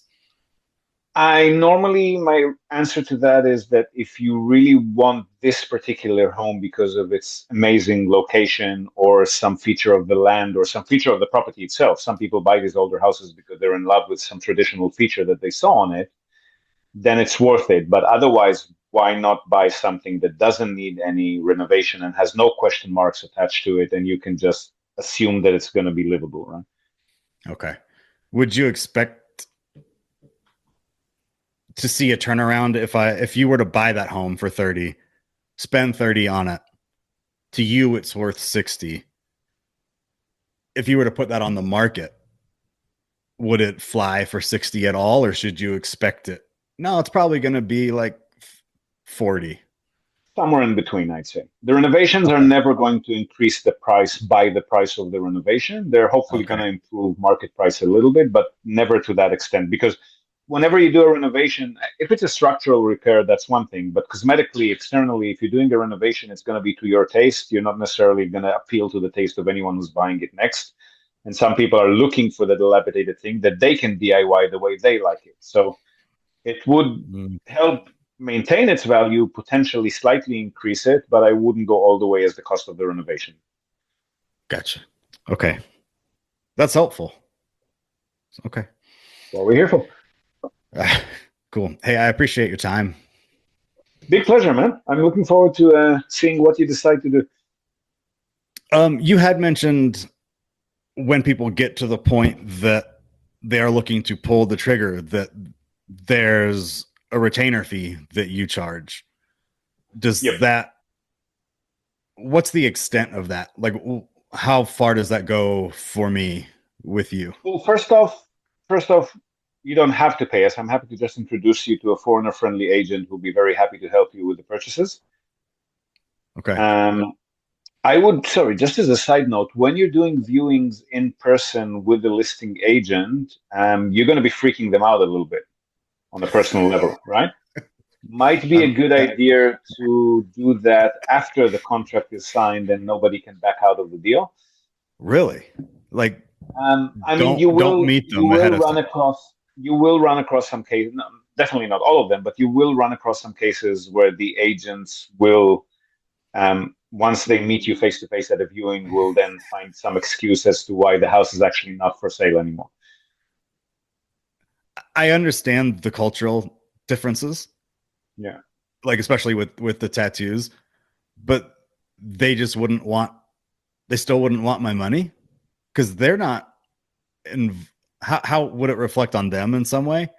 My answer to that is that if you really want this particular home because of its amazing location or some feature of the land or some feature of the property itself, some people buy these older houses because they're in love with some traditional feature that they saw on it, then it's worth it. But otherwise, why not buy something that doesn't need any renovation and has no question marks attached to it, and you can just assume that it's going to be livable, right? Okay. Would you expect to see a turnaround if you were to buy that home for 30, spend 30 on it, to you it's worth 60? If you were to put that on the market, would it fly for 60 at all, or should you expect it? No, it's probably going to be like 40. Somewhere in between, I'd say. The renovations are never going to increase the price by the price of the renovation. They're hopefully going to improve market price a little bit, but never to that extent. Because whenever you do a renovation, if it's a structural repair, that's one thing. But cosmetically, externally, if you're doing a renovation, it's going to be to your taste. You're not necessarily going to appeal to the taste of anyone who's buying it next. And some people are looking for the dilapidated thing that they can DIY the way they like it. So it would help maintain its value, potentially slightly increase it, but I wouldn't go all the way as the cost of the renovation. Gotcha. Okay. That's helpful. Okay. What we're here for. Cool. Hey, I appreciate your time. Big pleasure, man. I'm looking forward to seeing what you decide to do. You had mentioned when people get to the point that they are looking to pull the trigger, that there's a retainer fee that you charge. Does what's the extent of that? Like, how far does that go for me with you? Well, first off, you don't have to pay us. I'm happy to just introduce you to a foreigner-friendly agent who'll be very happy to help you with the purchases. Okay. Just as a side note, when you're doing viewings in person with the listing agent, you're going to be freaking them out a little bit on a personal level, right? Might be a good idea to do that after the contract is signed and nobody can back out of the deal. Really? Like, you will meet them ahead of time. You will run across some cases, definitely not all of them, but you will run across some cases where the agents will, once they meet you face to face at a viewing, will then find some excuse as to why the house is actually not for sale anymore. I understand the cultural differences. Yeah. Like, especially with the tattoos, but they still wouldn't want my money because they're not in. How would it reflect on them in some way?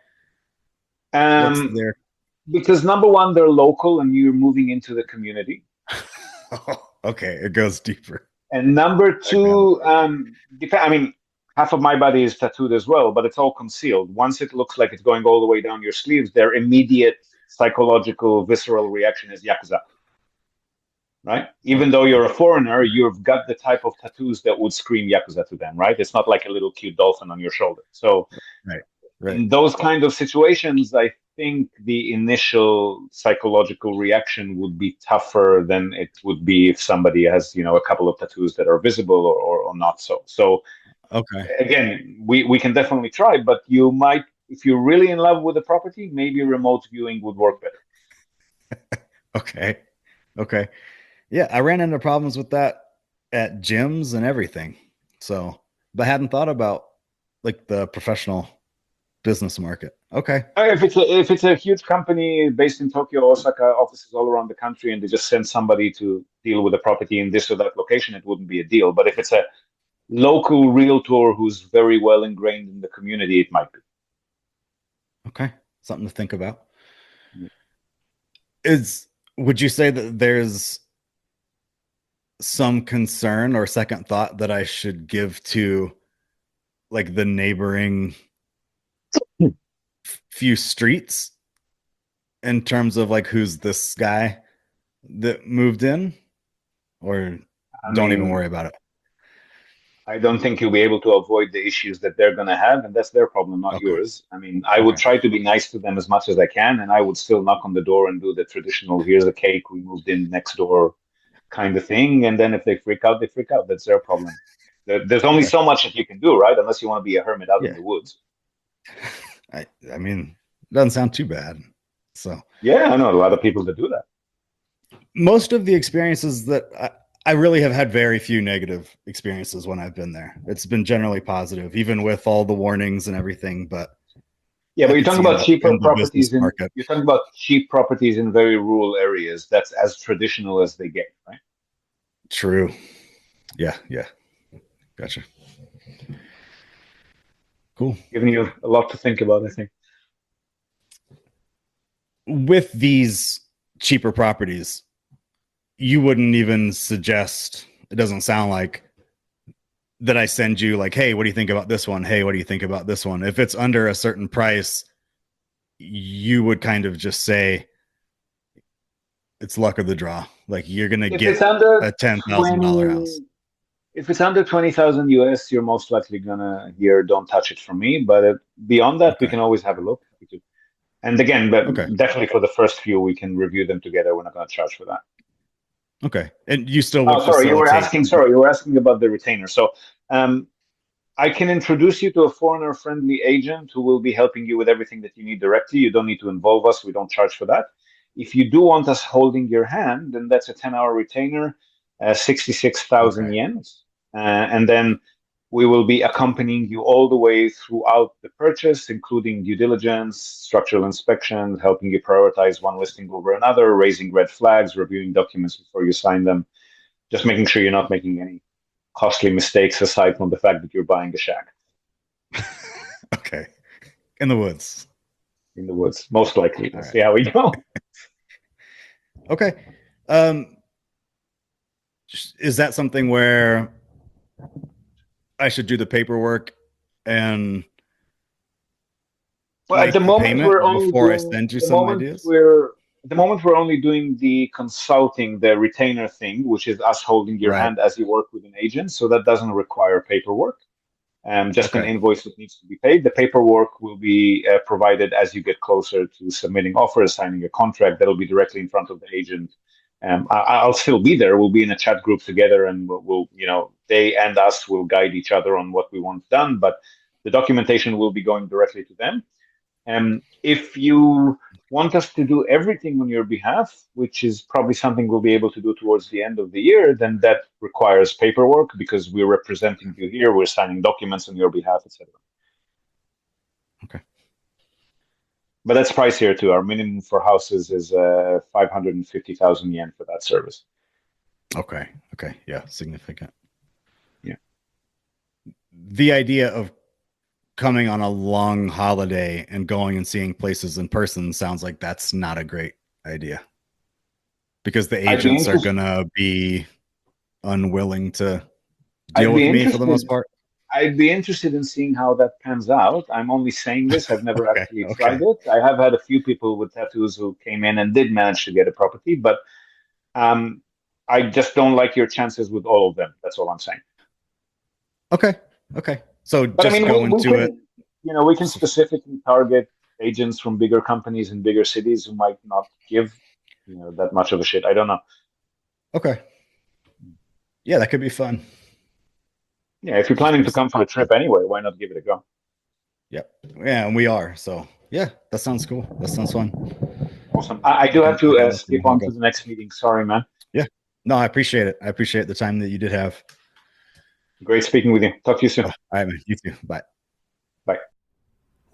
Because number one, they're local and you're moving into the community. Okay, it goes deeper. And number two, half of my body is tattooed as well, but it's all concealed. Once it looks like it's going all the way down your sleeves, their immediate psychological, visceral reaction is Yakuza. Right? Even though you're a foreigner, you've got the type of tattoos that would scream Yakuza to them, right? It's not like a little cute dolphin on your shoulder. So right. In those kind of situations, I think the initial psychological reaction would be tougher than it would be if somebody has, a couple of tattoos that are visible or not so. So again, we can definitely try, but you might, if you're really in love with the property, maybe remote viewing would work better. Okay. Yeah, I ran into problems with that at gyms and everything. So, but I hadn't thought about like the professional business market. Okay. If it's a huge company based in Tokyo, Osaka, offices all around the country, and they just send somebody to deal with a property in this or that location, it wouldn't be a deal. But if it's a local realtor who's very well ingrained in the community, it might be. Okay. Something to think about. Yeah. Would you say that there's some concern or second thought that I should give to like the neighboring few streets in terms of like who's this guy that moved in, or don't even worry about it? I don't think you'll be able to avoid the issues that they're going to have, and that's their problem, not Okay. yours. I mean, I would try to be nice to them as much as I can, and I would still knock on the door and do the traditional, here's a cake, we moved in next door kind of thing. And then if they freak out, they freak out. That's their problem. There's only so much that you can do, right? Unless you want to be a hermit out in the woods. I mean, it doesn't sound too bad. So yeah, I know a lot of people that do that. Most of the experiences that I really have had very few negative experiences when I've been there. It's been generally positive, even with all the warnings and everything. But yeah, but you're talking about cheaper properties you're talking about cheap properties in very rural areas. That's as traditional as they get, right? True. Yeah. Gotcha. Cool. Giving you a lot to think about, I think. With these cheaper properties, you wouldn't even suggest, it doesn't sound like, that I send you like, hey, what do you think about this one? Hey, what do you think about this one? If it's under a certain price, you would kind of just say it's luck of the draw. Like you're going to get a $10,000 house. If it's under 20,000 US, you're most likely going to hear, don't touch it from me. But beyond that, we can always have a look. And again, definitely for the first few, we can review them together. We're not going to charge for that. Okay. And you still would you were asking about the retainer. So I can introduce you to a foreigner-friendly agent who will be helping you with everything that you need directly. You don't need to involve us. We don't charge for that. If you do want us holding your hand, then that's a 10-hour retainer, 66,000 yen. And then we will be accompanying you all the way throughout the purchase, including due diligence, structural inspection, helping you prioritize one listing over another, raising red flags, reviewing documents before you sign them, just making sure you're not making any costly mistakes aside from the fact that you're buying a shack. Okay. In the woods. In the woods, most likely. Let's see how we go. Okay. Is that something where I should do the paperwork and at the moment we're only before I send you some ideas? At the moment we're only doing the consulting, the retainer thing, which is us holding your hand as you work with an agent. So that doesn't require paperwork. Just an invoice that needs to be paid. The paperwork will be provided as you get closer to submitting offers, signing a contract. That'll be directly in front of the agent. I'll still be there. We'll be in a chat group together, and we'll they and us will guide each other on what we want done. But the documentation will be going directly to them. If you want us to do everything on your behalf, which is probably something we'll be able to do towards the end of the year, then that requires paperwork because we're representing you here. We're signing documents on your behalf, etc. Okay. But that's pricier too. Our minimum for houses is 550,000 yen for that service. Okay. Yeah, significant. Yeah. The idea of coming on a long holiday and going and seeing places in person sounds like that's not a great idea, because the agents are going to be unwilling to deal with me for the most part. I'd be interested in seeing how that pans out. I'm only saying this. I've never actually tried it. I have had a few people with tattoos who came in and did manage to get a property, but I just don't like your chances with all of them. That's all I'm saying. Okay. So just go into it. We can specifically target agents from bigger companies in bigger cities who might not give, that much of a shit. I don't know. Okay. Yeah, that could be fun. Yeah, if you're planning to come for a trip anyway, why not give it a go? Yep. Yeah, and we are. So yeah, that sounds cool. That sounds fun. Awesome. I do have to skip on to the next meeting. Sorry, man. Yeah. No, I appreciate it. I appreciate the time that you did have. Great speaking with you. Talk to you soon. All right, man. You too. Bye. Bye.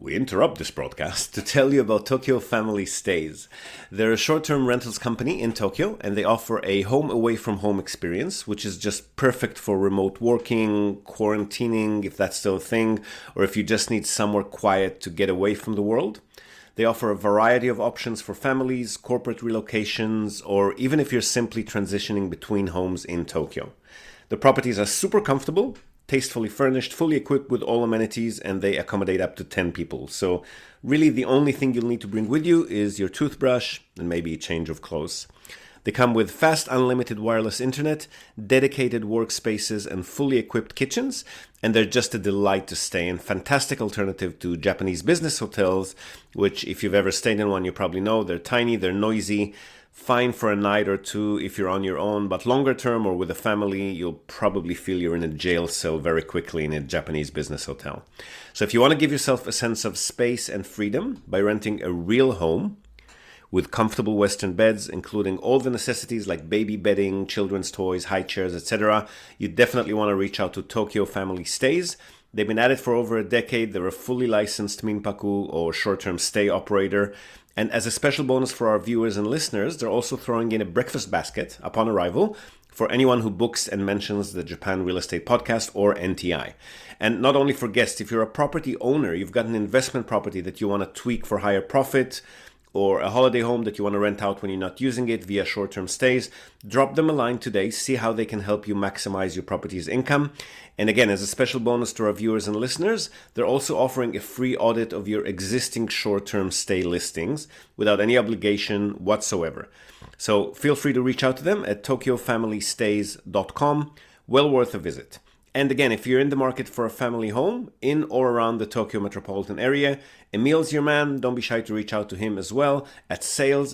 We interrupt this broadcast to tell you about Tokyo Family Stays. They're a short-term rentals company in Tokyo, and they offer a home away from home experience, which is just perfect for remote working, quarantining, if that's still a thing, or if you just need somewhere quiet to get away from the world. They offer a variety of options for families, corporate relocations, or even if you're simply transitioning between homes in Tokyo. The properties are super comfortable, tastefully furnished, fully equipped with all amenities, and they accommodate up to 10 people. So really the only thing you'll need to bring with you is your toothbrush and maybe a change of clothes. They come with fast unlimited wireless internet, dedicated workspaces, and fully equipped kitchens, and they're just a delight to stay in. Fantastic alternative to Japanese business hotels, which if you've ever stayed in one, you probably know they're tiny, they're noisy, fine for a night or two if you're on your own, but longer term or with a family, you'll probably feel you're in a jail cell very quickly in a Japanese business hotel. So if you want to give yourself a sense of space and freedom by renting a real home with comfortable Western beds, including all the necessities like baby bedding, children's toys, high chairs, etc., you definitely want to reach out to Tokyo Family Stays. They've been at it for over a decade. They're a fully licensed Minpaku or short-term stay operator. And as a special bonus for our viewers and listeners, they're also throwing in a breakfast basket upon arrival for anyone who books and mentions the Japan Real Estate Podcast or NTI. And not only for guests, if you're a property owner, you've got an investment property that you want to tweak for higher profit, or a holiday home that you want to rent out when you're not using it via short-term stays, drop them a line today, see how they can help you maximize your property's income. And again, as a special bonus to our viewers and listeners, they're also offering a free audit of your existing short-term stay listings without any obligation whatsoever. So feel free to reach out to them at tokyofamilystays.com. Well worth a visit. And again, if you're in the market for a family home in or around the Tokyo metropolitan area, Emil's your man. Don't be shy to reach out to him as well at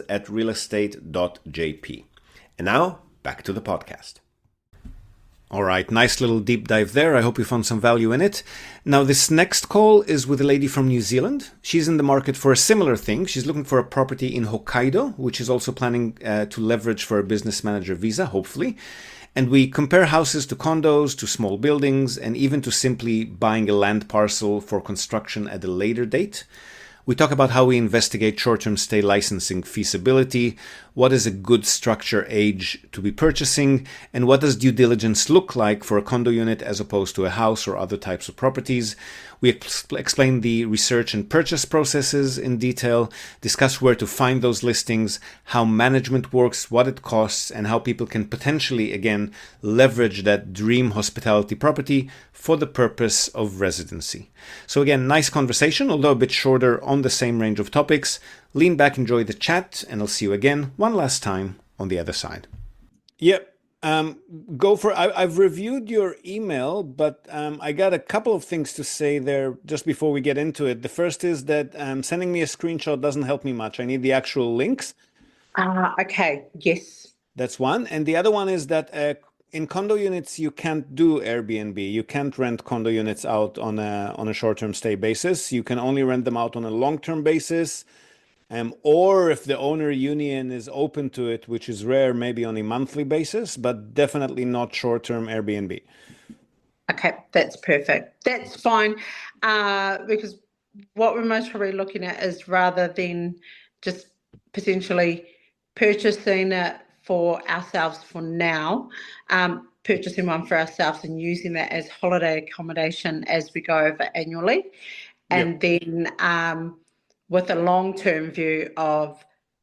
sales@realestate.jp. And now, back to the podcast. All right, nice little deep dive there. I hope you found some value in it. Now, this next call is with a lady from New Zealand. She's in the market for a similar thing. She's looking for a property in Hokkaido, which is also planning to leverage for a business manager visa, hopefully. And we compare houses to condos, to small buildings, and even to simply buying a land parcel for construction at a later date. We talk about how we investigate short-term stay licensing feasibility, what is a good structure age to be purchasing, and what does due diligence look like for a condo unit as opposed to a house or other types of properties. We explain the research and purchase processes in detail, discuss where to find those listings, how management works, what it costs, and how people can potentially, again, leverage that dream hospitality property for the purpose of residency. So again, nice conversation, although a bit shorter on the same range of topics. Lean back, enjoy the chat, and I'll see you again one last time on the other side. Yep. Go for I've reviewed your email, but I got a couple of things to say there just before we get into it. The first is that sending me a screenshot doesn't help me much. I need the actual links. Okay, yes. That's one. And the other one is that in condo units, you can't do Airbnb. You can't rent condo units out on a short-term stay basis. You can only rent them out on a long-term basis. Or if the owner union is open to it, which is rare, maybe on a monthly basis, but definitely not short-term Airbnb. Okay, that's perfect. That's fine, because what we're most probably looking at is rather than just potentially purchasing it for ourselves for now, purchasing one for ourselves and using that as holiday accommodation as we go over annually. And then with a long-term view of,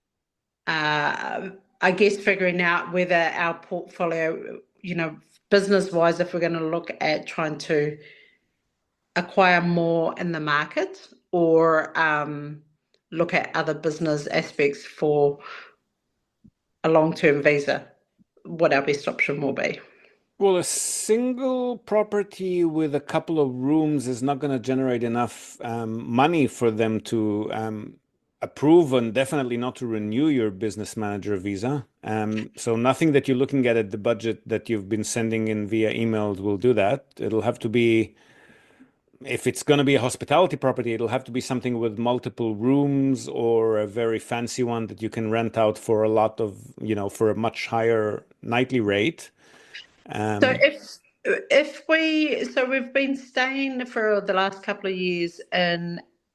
I guess, figuring out whether our portfolio, business-wise, if we're going to look at trying to acquire more in the market or look at other business aspects for a long-term visa, what our best option will be. Well, a single property with a couple of rooms is not going to generate enough money for them to approve, and definitely not to renew your business manager visa. So nothing that you're looking at the budget that you've been sending in via emails will do that. It'll have to be, if it's going to be a hospitality property, it'll have to be something with multiple rooms or a very fancy one that you can rent out for a lot of, for a much higher nightly rate. So we've been staying for the last couple of years in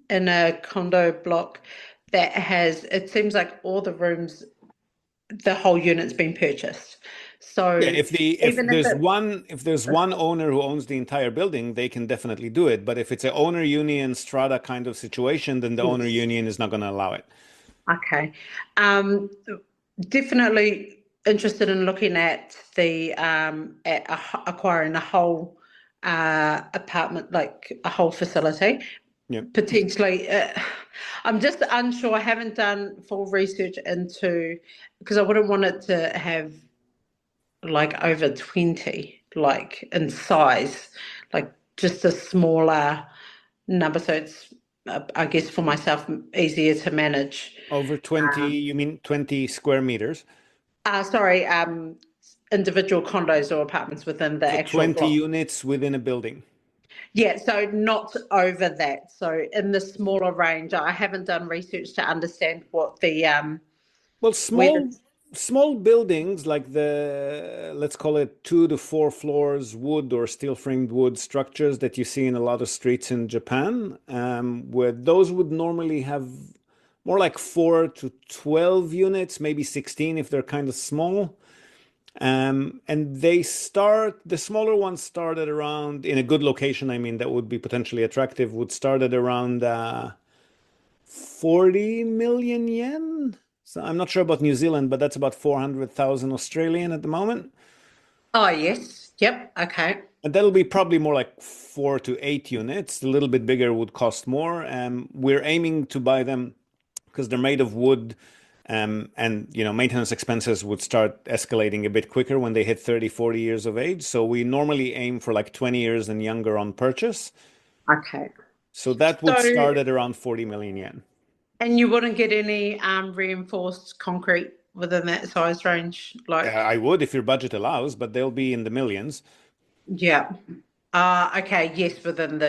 in a condo block that has, it seems like all the rooms, the whole unit's been purchased. So Yeah, if even if it, there's one owner who owns the entire building, they can definitely do it. But if it's an owner union strata kind of situation, then the owner yes, union is not going to allow it. okay. Um, Definitely interested in looking at the acquiring a whole apartment, like a whole facility. Yeah. Potentially, I'm just unsure. I haven't done full research into, because I wouldn't want it to have like over 20, like in size, like just a smaller number. So it's, I guess for myself, easier to manage. Over 20, you mean 20 square meters? Sorry, individual condos or apartments within the So actual 20 block. units within a building. Yeah, so not over that. So in the smaller range, I haven't done research to understand what the Well, whether. small buildings like let's call it 2 to 4 floors wood or steel framed wood structures that you see in a lot of streets in Japan, where those would normally have more like 4 to 12 units, maybe 16 if they're kind of small. And the smaller ones started around, in a good location, I mean, that would be potentially attractive, would start at around 40 million yen. So I'm not sure about New Zealand, but that's about 400,000 Australian at the moment. Oh yes, yep, okay, And that'll be probably more like 4 to 8 units. A little bit bigger would cost more. We're aiming to buy them because they're made of wood. And maintenance expenses would start escalating a bit quicker when they hit 30, 40 years of age. So we normally aim for like 20 years and younger on purchase. okay. So that would So, start at around 40 million yen. and you wouldn't get any reinforced concrete within that size range, like, I would if your budget allows, but they'll be in the millions. yeah. Okay, yes, within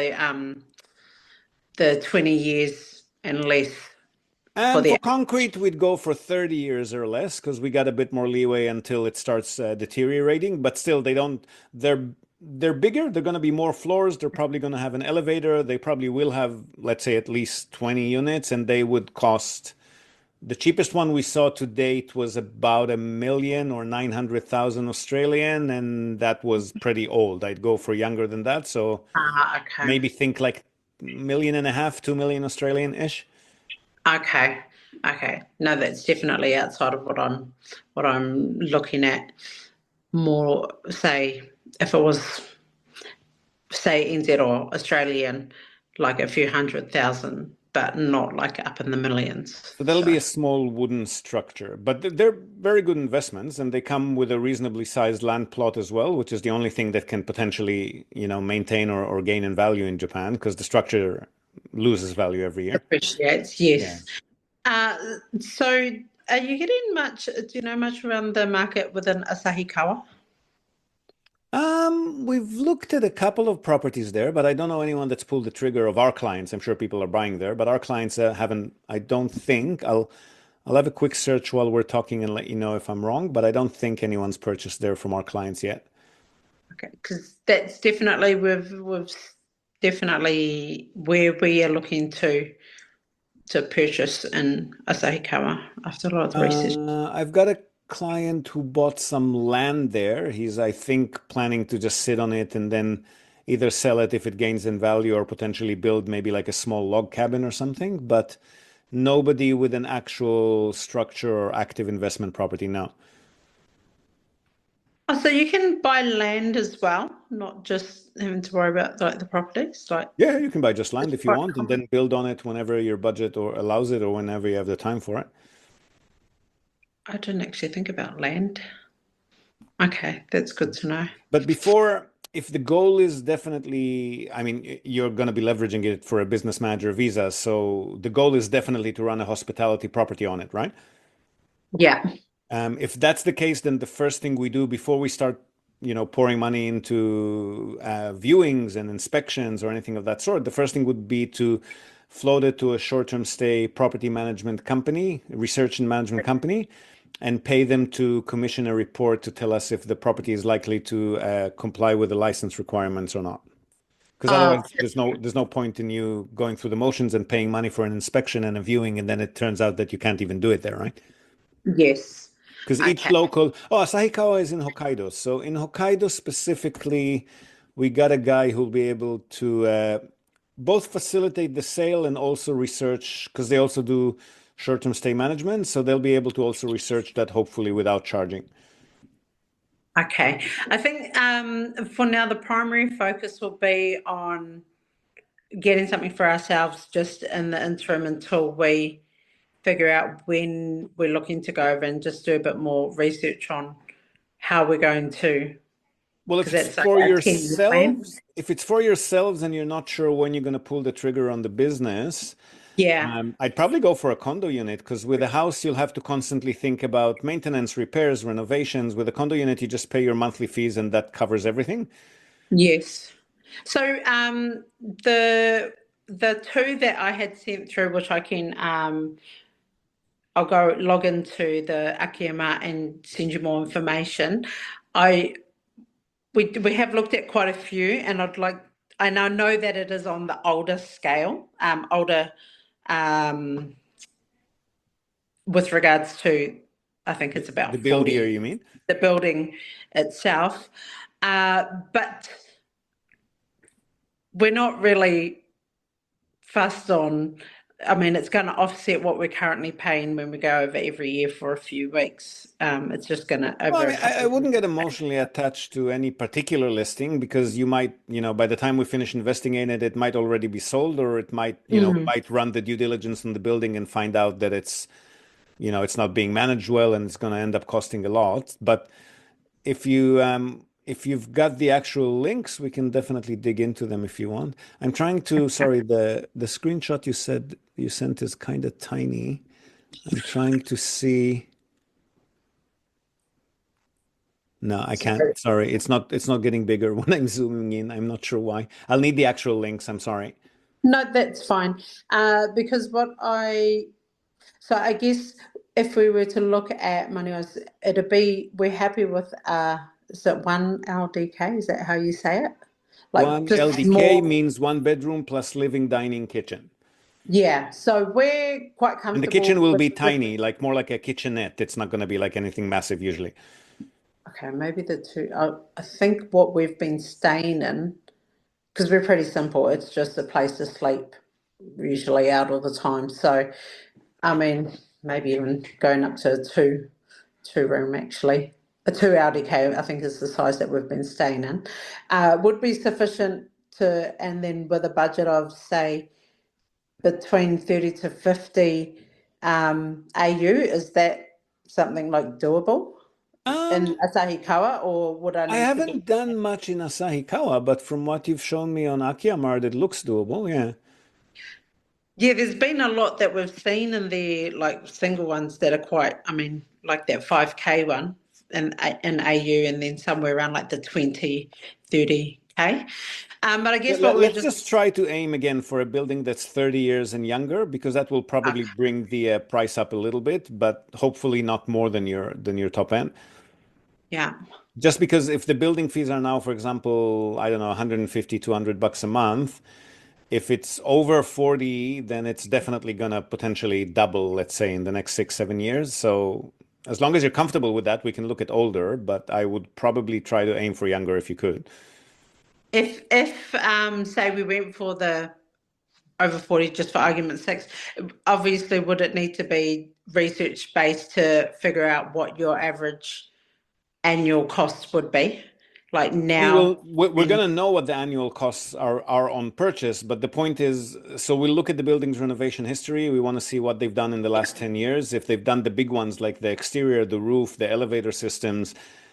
the 20 years and less for And the. for concrete, we'd go for 30 years or less because we got a bit more leeway until it starts deteriorating. But still, they're bigger. They're going to be more floors. They're probably going to have an elevator. They probably will have, let's say, at least 20 units, and they would cost. The cheapest one we saw to date was about 1 million or 900,000 Australian, and that was pretty old. I'd go for younger than that. So Okay. maybe think like 1.5 million, 2 million Australian ish. Okay. Okay. No, that's definitely outside of what I'm looking at. More, say, if it was, say, NZ or Australian, like a few 100,000, but not like up in the millions. So that'll be a small wooden structure, but they're very good investments, and they come with a reasonably sized land plot as well, which is the only thing that can potentially, maintain or gain in value in Japan because the structure loses value every year. Appreciates, yes. So are you getting much, do you know much around the market within Asahikawa? We've looked at a couple of properties there, but I don't know anyone that's pulled the trigger of our clients. I'm sure people are buying there, but our clients haven't. I don't think. I'll have a quick search while we're talking and let you know if I'm wrong, but I don't think anyone's purchased there from our clients yet. Okay, because that's definitely we've definitely where we are looking to purchase in Asahikawa after a lot of research. I've got a client who bought some land there. He's, I think, planning to just sit on it and then either sell it if it gains in value or potentially build maybe like a small log cabin or something, but nobody with an actual structure or active investment property now. Oh, so you can buy land as well, not just having to worry about like the properties, like. Yeah, you can buy just land if you quite want and common. then build on it whenever your budget or allows it or whenever you have the time for it. I didn't actually think about land. Okay, that's good to know. But if the goal is definitely, I mean, you're going to be leveraging it for a business manager visa. So the goal is definitely to run a hospitality property on it, right? Yeah. If that's the case, then the first thing we do before we start, pouring money into viewings and inspections or anything of that sort, the first thing would be to float it to a short-term stay property management company, research and management company, and pay them to commission a report to tell us if the property is likely to comply with the license requirements or not. Because otherwise, there's no point in you going through the motions and paying money for an inspection and a viewing, and then it turns out that you can't even do it there, right? Yes. Because each Okay. local, Asahikawa is in Hokkaido. So in Hokkaido specifically, we got a guy who'll be able to both facilitate the sale and also research, because they also do short-term stay management. So they'll be able to also research that hopefully without charging. Okay. I think for now, the primary focus will be on getting something for ourselves just in the interim until we figure out when we're looking to go over and just do a bit more research on how we're going to, Well, if because it's that's like for a 10-year plan. yourselves, if it's for yourselves and you're not sure when you're going to pull the trigger on the business, Yeah. I'd probably go for a condo unit, because with a house, you'll have to constantly think about maintenance, repairs, renovations. With a condo unit, you just pay your monthly fees and that covers everything. Yes. So the two that I had sent through, which I can I'll go log into the Akiyama and send you more information. We have looked at quite a few, and I know that it is on the older scale, older with regards to, I think it's about The 40, builder, you mean? the building itself. But we're not really fussed on, I mean, it's going to offset what we're currently paying when we go over every year for a few weeks. It's just going to Well, I mean, I wouldn't get emotionally attached to any particular listing, because you might, by the time we finish investing in it, it might already be sold, or it might, might run the due diligence on the building and find out that it's not being managed well and it's going to end up costing a lot. But if you've got the actual links, we can definitely dig into them if you want. I'm trying to, sorry, the screenshot you said you sent is kind of tiny. I'm trying to see. No, I can't. Sorry, it's not getting bigger when I'm zooming in. I'm not sure why. I'll need the actual links. I'm sorry. No, that's fine. Because so I guess if we were to look at Manua's, we're happy with, is it 1 LDK? Is that how you say it? One Just LDK means 1 bedroom plus living, dining, kitchen. Yeah, so we're quite comfortable. And the kitchen will be tiny, like more like a kitchenette. It's not going to be like anything massive usually. Okay, maybe the two. I think what we've been staying in, because we're pretty simple, it's just a place to sleep, usually out all the time. So, I mean, maybe even going up to a two room actually. A 2 LDK, I think, is the size that we've been staying in. Would be sufficient and then with a budget of, say, between 30 to 50 AU, is that something like doable in Asahikawa, or would I I need to haven't done much in Asahikawa, but from what you've shown me on Akiyamart, it looks doable. Yeah. Yeah, there's been a lot that we've seen in there, like single ones that are quite, I mean, like that 5K one in AU, and then somewhere around like the 20, 30K. But I guess Let's just try to aim again for a building that's 30 years and younger, because that will probably bring the price up a little bit, but hopefully not more than your top end. Yeah. Just because if the building fees are now, for example, I don't know, 150, $200 a month, if it's over 40, then it's definitely going to potentially double, let's say, in the next 6-7 years. So as long as you're comfortable with that, we can look at older, but I would probably try to aim for younger if you could. If say we went for the over 40, just for argument's sake, obviously would it need to be research based to figure out what your average annual costs would be? Like now, we're going to know what the annual costs are on purchase, but the point is, so we'll look at the building's renovation history. We want to see what they've done in the last 10 years. If they've done the big ones like the exterior, the roof, the elevator systems,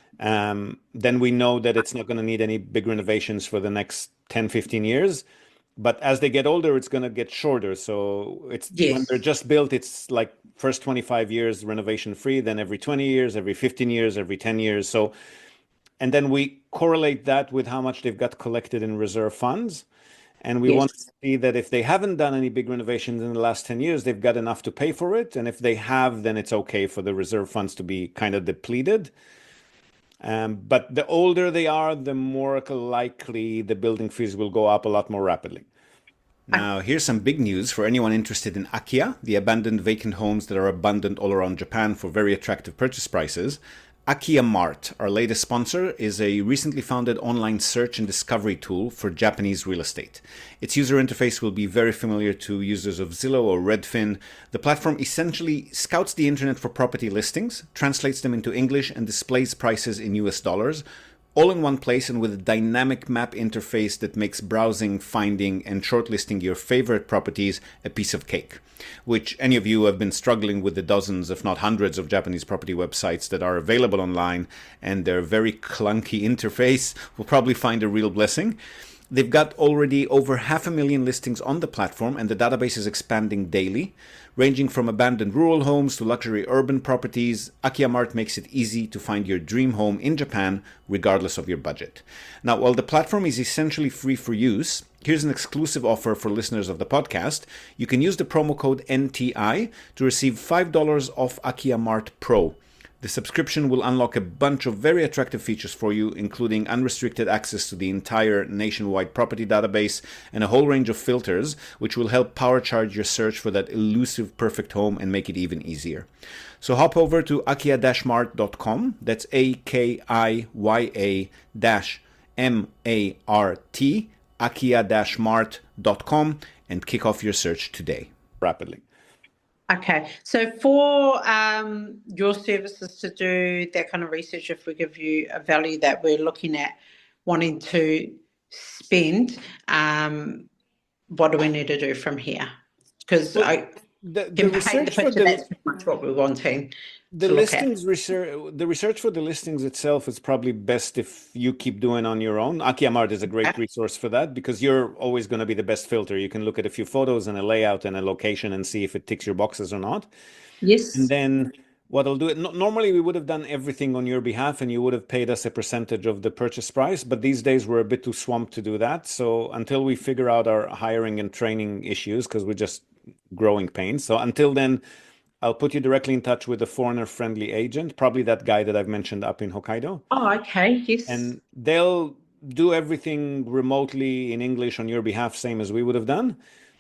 then we know that it's not going to need any big renovations for the next 10-15 years. But as they get older, it's going to get shorter. So when they're just built, it's like first 25 years renovation free, then every 20 years, every 15 years, every 10 years. So, and then we correlate that with how much they've got collected in reserve funds. And we want to see that if they haven't done any big renovations in the last 10 years, they've got enough to pay for it. And if they have, then it's okay for the reserve funds to be kind of depleted. But the older they are, the more likely the building fees will go up a lot more rapidly. Now, here's some big news for anyone interested in Akia, the abandoned vacant homes that are abundant all around Japan for very attractive purchase prices. Akia Mart, our latest sponsor, is a recently founded online search and discovery tool for Japanese real estate. Its user interface will be very familiar to users of Zillow or Redfin. The platform essentially scouts the internet for property listings, translates them into English, and displays prices in US dollars, all in one place and with a dynamic map interface that makes browsing, finding, and shortlisting your favorite properties a piece of cake. Which any of you who have been struggling with the dozens, if not hundreds, of Japanese property websites that are available online and their very clunky interface will probably find a real blessing. They've got already over 500,000 listings on the platform, and the database is expanding daily. Ranging from abandoned rural homes to luxury urban properties, Akia Mart makes it easy to find your dream home in Japan, regardless of your budget. Now, while the platform is essentially free for use, here's an exclusive offer for listeners of the podcast. You can use the promo code NTI to receive $5 off Akia Mart Pro. The subscription will unlock a bunch of very attractive features for you, including unrestricted access to the entire nationwide property database and a whole range of filters, which will help power charge your search for that elusive perfect home and make it even easier. So hop over to akia-mart.com, that's AKIYA-MART, akia-mart.com, and kick off your search today, rapidly. Okay, so for your services to do that kind of research, if we give you a value that we're looking at wanting to spend, what do we need to do from here? Because the research for that's pretty much what we're wanting. The listings research for the listings itself is probably best if you keep doing on your own. Akia Mart is a great resource for that because you're always going to be the best filter. You can look at a few photos and a layout and a location and see if it ticks your boxes or not. Yes. And then what I'll do, normally we would have done everything on your behalf and you would have paid us a percentage of the purchase price, but these days we're a bit too swamped to do that. So until we figure out our hiring and training issues, because we're just growing pains. So until then, I'll put you directly in touch with a foreigner-friendly agent, probably that guy that I've mentioned up in Hokkaido. Oh, okay, yes. And they'll do everything remotely in English on your behalf, same as we would have done.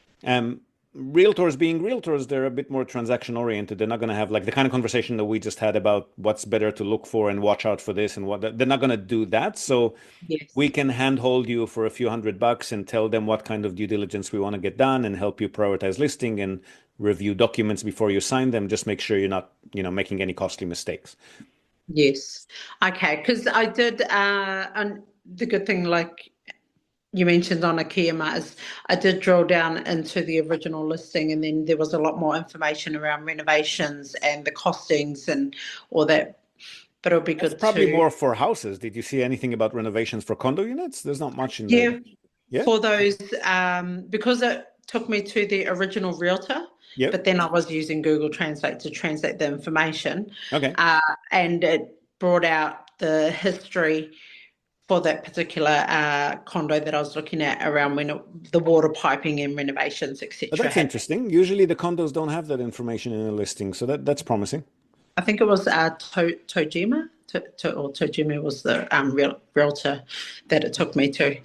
Realtors being realtors, they're a bit more transaction-oriented. They're not going to have like the kind of conversation that we just had about what's better to look for and watch out for this and what. They're not going to do that. So we can handhold you for a few $100 and tell them what kind of due diligence we want to get done and help you prioritize listing and review documents before you sign them. Just make sure you're not, making any costly mistakes. Yes. Okay. Because I did, and the good thing, like you mentioned on Akia Mart, is I did drill down into the original listing, and then there was a lot more information around renovations and the costings and all that. But it'll be good. It's probably more for houses. Did you see anything about renovations for condo units? There's not much in there. Yeah. For those, because it took me to the original realtor. Yep. But then I was using Google Translate to translate the information. Okay. And it brought out the history for that particular condo that I was looking at around when the water piping and renovations, etc. Oh, that's interesting. Usually the condos don't have that information in a listing, so that's promising. I think it was Tojima. Or Tojima was the realtor that it took me to.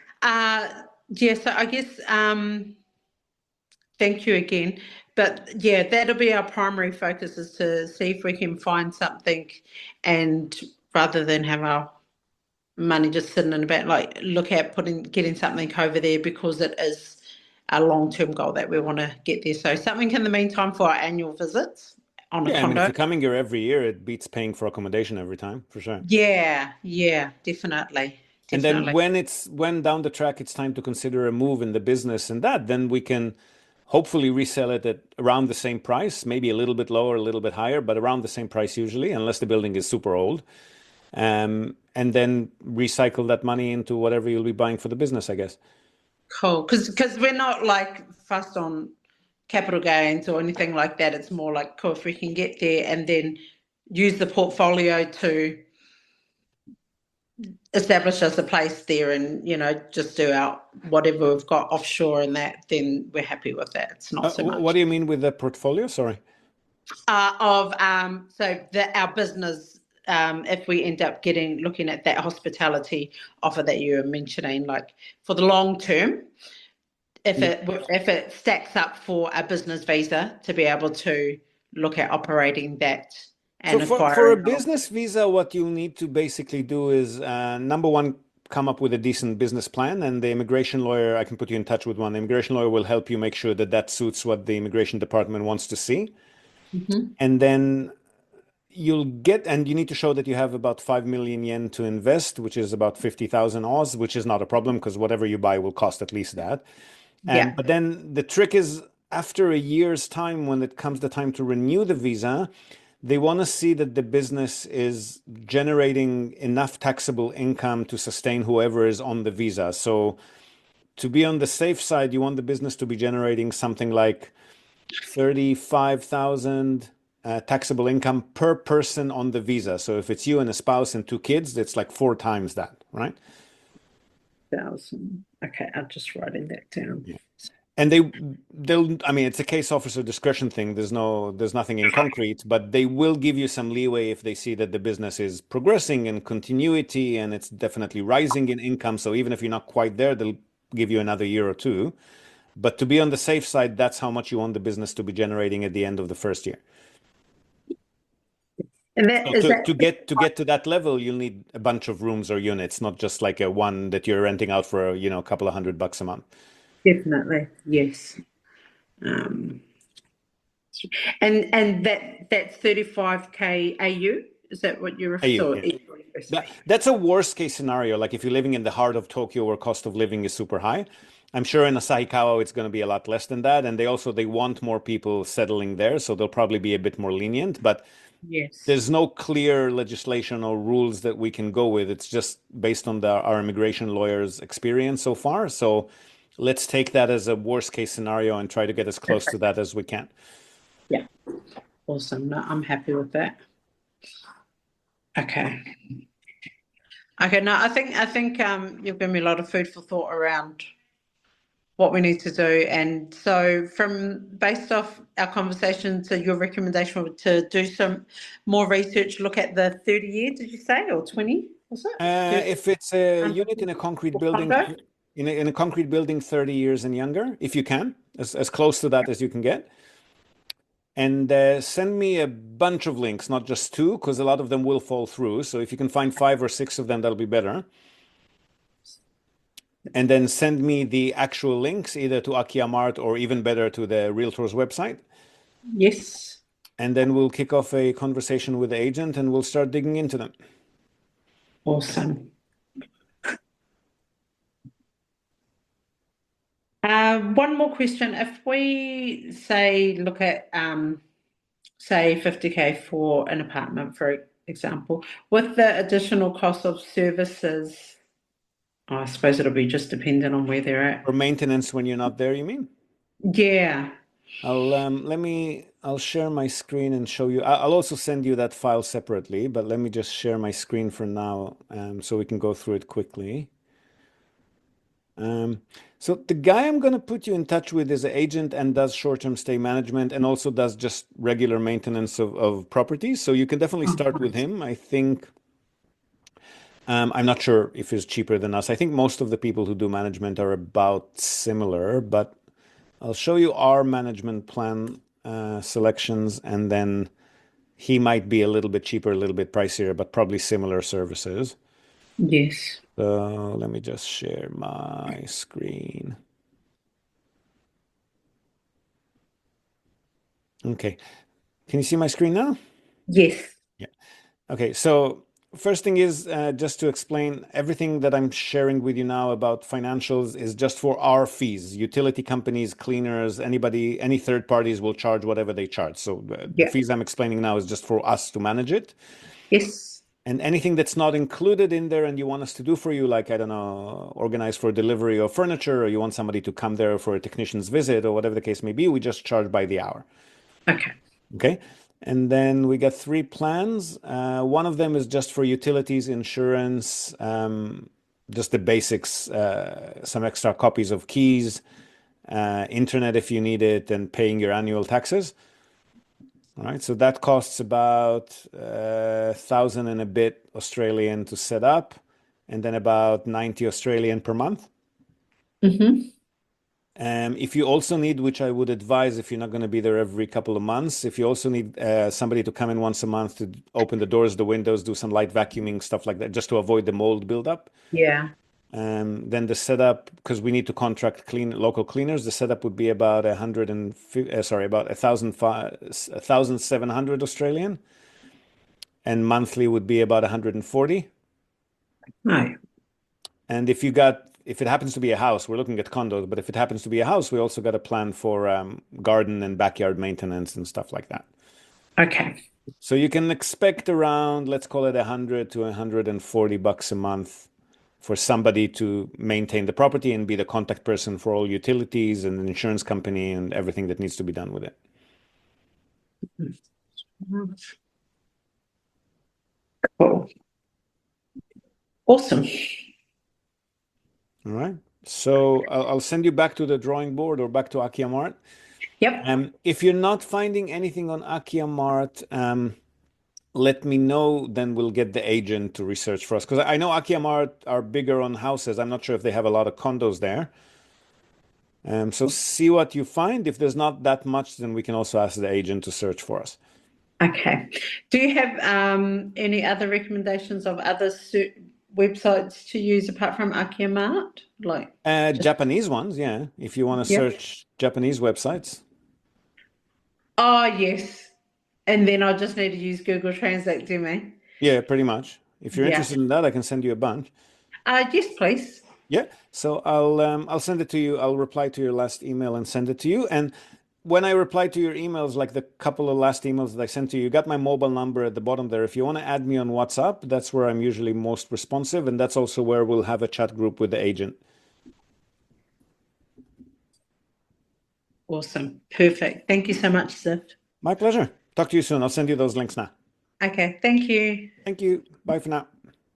So I guess thank you again. But yeah, that'll be our primary focus, is to see if we can find something, and rather than have our money just sitting in the bank, like look at getting something over there, because it is a long-term goal that we want to get there. So something in the meantime for our annual visits on a condo. If you're coming here every year, it beats paying for accommodation every time, for sure. Yeah, definitely. And then when down the track it's time to consider a move in the business and then we can hopefully resell it at around the same price, maybe a little bit lower, a little bit higher, but around the same price usually, unless the building is super old. And then recycle that money into whatever you'll be buying for the business, I guess. Cool, because we're not like fussed on capital gains or anything like that. It's more like, cool, if we can get there and then use the portfolio to establish us a place there and, just do our whatever we've got offshore and that, then we're happy with that. It's not so much. What do you mean with the portfolio? Sorry. Our business if we end up looking at that hospitality offer that you were mentioning, like for the long term, if it stacks up for a business visa to be able to look at operating that and So for a acquiring. business visa, what you need to basically do is number one, come up with a decent business plan, and the immigration lawyer, I can put you in touch with one. The immigration lawyer will help you make sure that that suits what the immigration department wants to see. Mhm. And then you need to show that you have about 5 million yen to invest, which is about 50,000 Oz, which is not a problem because whatever you buy will cost at least that. Yeah. But then the trick is after a year's time, when it comes the time to renew the visa, they want to see that the business is generating enough taxable income to sustain whoever is on the visa. So to be on the safe side, you want the business to be generating something like 35,000 taxable income per person on the visa. So if it's you and a spouse and 2 kids, it's like 4 times that, right? 1,000. Okay, I'm just writing that down. Yeah. And I mean, it's a case officer discretion thing. There's nothing in concrete, but they will give you some leeway if they see that the business is progressing in continuity and it's definitely rising in income. So even if you're not quite there, they'll give you another year or two. But to be on the safe side, that's how much you want the business to be generating at the end of the first year. And that So is that to get to that level, you'll need a bunch of rooms or units, not just like a one that you're renting out for a couple of $100 a month. definitely yes. And that's 35K AU. Is that what you're AU, referring yeah. That's a worst case scenario. Like if you're living in the heart of Tokyo where cost of living is super high. I'm sure in Asahikawa it's going to be a lot less than that. And they want more people settling there. So they'll probably be a bit more lenient. But Yes. there's no clear legislation or rules that we can go with. It's just based on our immigration lawyers' experience so far. So let's take that as a worst case scenario and try to get as close to that as we can. Yeah. Awesome. No, I'm happy with that. Okay. No, I think you've given me a lot of food for thought around what we need to do. And so based off our conversation, so your recommendation would to do some more research, look at the 30-year, did you say, or 20, was it? If it's a unit in a concrete building, in a concrete building 30 years and younger, if you can, as close to that as you can get. And send me a bunch of links, not just 2, because a lot of them will fall through. So if you can find 5 or 6 of them, that'll be better. And then send me the actual links, either to Akiyamart or even better to the Realtor's website. Yes. And then we'll kick off a conversation with the agent and we'll start digging into them. Awesome. One more question. If we look at say 50K for an apartment, for example, with the additional cost of services, I suppose it'll be just dependent on where they're at. For maintenance when you're not there, you mean? Yeah. I'll share my screen and show you. I'll also send you that file separately, but let me just share my screen for now, so we can go through it quickly. So the guy I'm going to put you in touch with is an agent and does short-term stay management and also does just regular maintenance of properties. So you can definitely start with him. I think, I'm not sure if he's cheaper than us. I think most of the people who do management are about similar, but I'll show you our management plan selections, and then he might be a little bit cheaper, a little bit pricier, but probably similar services. Yes. So let me just share my screen. Okay. Can you see my screen now? Yes. Yeah. Okay. So first thing is just to explain, everything that I'm sharing with you now about financials is just for our fees. Utility companies, cleaners, anybody, any third parties will charge whatever they charge. So the fees I'm explaining now is just for us to manage it. Yes. And anything that's not included in there and you want us to do for you, like, I don't know, organize for delivery of furniture, or you want somebody to come there for a technician's visit or whatever the case may be, we just charge by the hour. Okay. Okay. And then we got 3 plans. One of them is just for utilities, insurance, just the basics, some extra copies of keys, internet if you need it, and paying your annual taxes. All right, so that costs about 1,000 and a bit Australian to set up, and then about 90 Australian per month. Mm-hmm. If you also need, which I would advise if you're not going to be there every couple of months, if you also need somebody to come in once a month to open the doors, the windows, do some light vacuuming, stuff like that, just to avoid the mold buildup. Yeah. Then the setup, because we need to contract local cleaners, the setup would be about 1,700 Australian, and monthly would be about 140. No. And if it happens to be a house, we're looking at condos, but if it happens to be a house, we also got a plan for garden and backyard maintenance and stuff like that. Okay. So you can expect around, let's call it 100 to 140 bucks a month for somebody to maintain the property and be the contact person for all utilities and the insurance company and everything that needs to be done with it. Cool. Awesome. All right. So I'll send you back to the drawing board or back to Akiamart. Yep. If you're not finding anything on Akiamart, let me know, then we'll get the agent to research for us. Because I know Akiamart are bigger on houses. I'm not sure if they have a lot of condos there. So see what you find. If there's not that much, then we can also ask the agent to search for us. Okay. Do you have any other recommendations of other websites to use apart from Akiamart? Like Japanese ones, yeah. If you want to search Japanese websites. Oh, yes. And then I'll just need to use Google Translate, do me? Yeah, pretty much. If you're interested in that, I can send you a bunch. Yes, please. Yeah. So I'll send it to you. I'll reply to your last email and send it to you. And when I reply to your emails, like the couple of last emails that I sent to you, you got my mobile number at the bottom there. If you want to add me on WhatsApp, that's where I'm usually most responsive. And that's also where we'll have a chat group with the agent. Awesome. Perfect. Thank you so much, Ziv. My pleasure. Talk to you soon. I'll send you those links now. Okay. Thank you. Thank you. Bye for now.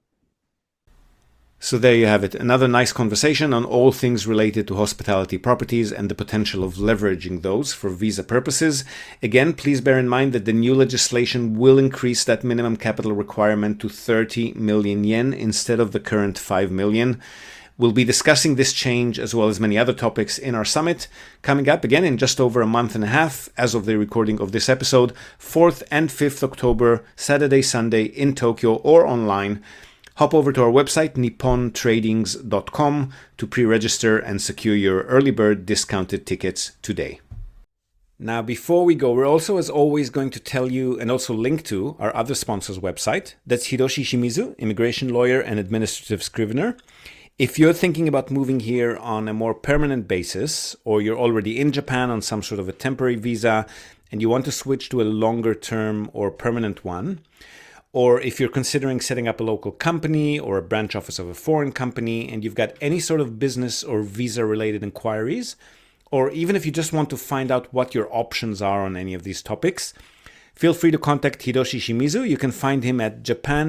So there you have it. Another nice conversation on all things related to hospitality properties and the potential of leveraging those for visa purposes. Again, please bear in mind that the new legislation will increase that minimum capital requirement to 30 million yen instead of the current 5 million. We'll be discussing this change as well as many other topics in our summit coming up again in just over a month and a half as of the recording of this episode, 4th and 5th October, Saturday, Sunday in Tokyo or online. Hop over to our website, nippontradings.com, to pre-register and secure your early bird discounted tickets today. Now, before we go, we're also, as always, going to tell you and also link to our other sponsor's website. That's Hiroshi Shimizu, immigration lawyer and administrative scrivener. If you're thinking about moving here on a more permanent basis, or you're already in Japan on some sort of a temporary visa and you want to switch to a longer term or permanent one, or if you're considering setting up a local company or a branch office of a foreign company and you've got any sort of business or visa related inquiries, or even if you just want to find out what your options are on any of these topics, feel free to contact Hiroshi Shimizu. You can find him at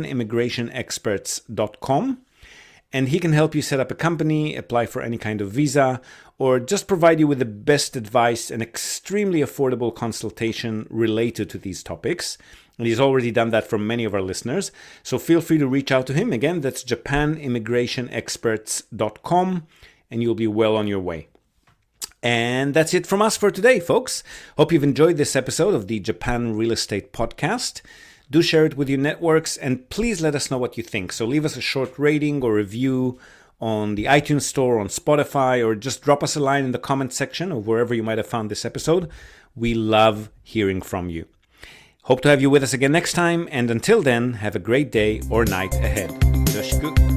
japanimmigrationexperts.com. And he can help you set up a company, apply for any kind of visa, or just provide you with the best advice and extremely affordable consultation related to these topics. And he's already done that for many of our listeners. So feel free to reach out to him. Again, that's japanimmigrationexperts.com, and you'll be well on your way. And that's it from us for today, folks. Hope you've enjoyed this episode of the Japan Real Estate Podcast. Do share it with your networks, and please let us know what you think. So leave us a short rating or review on the iTunes Store, on Spotify, or just drop us a line in the comment section or wherever you might have found this episode. We love hearing from you. Hope to have you with us again next time, and until then, have a great day or night ahead. Yoroshiku.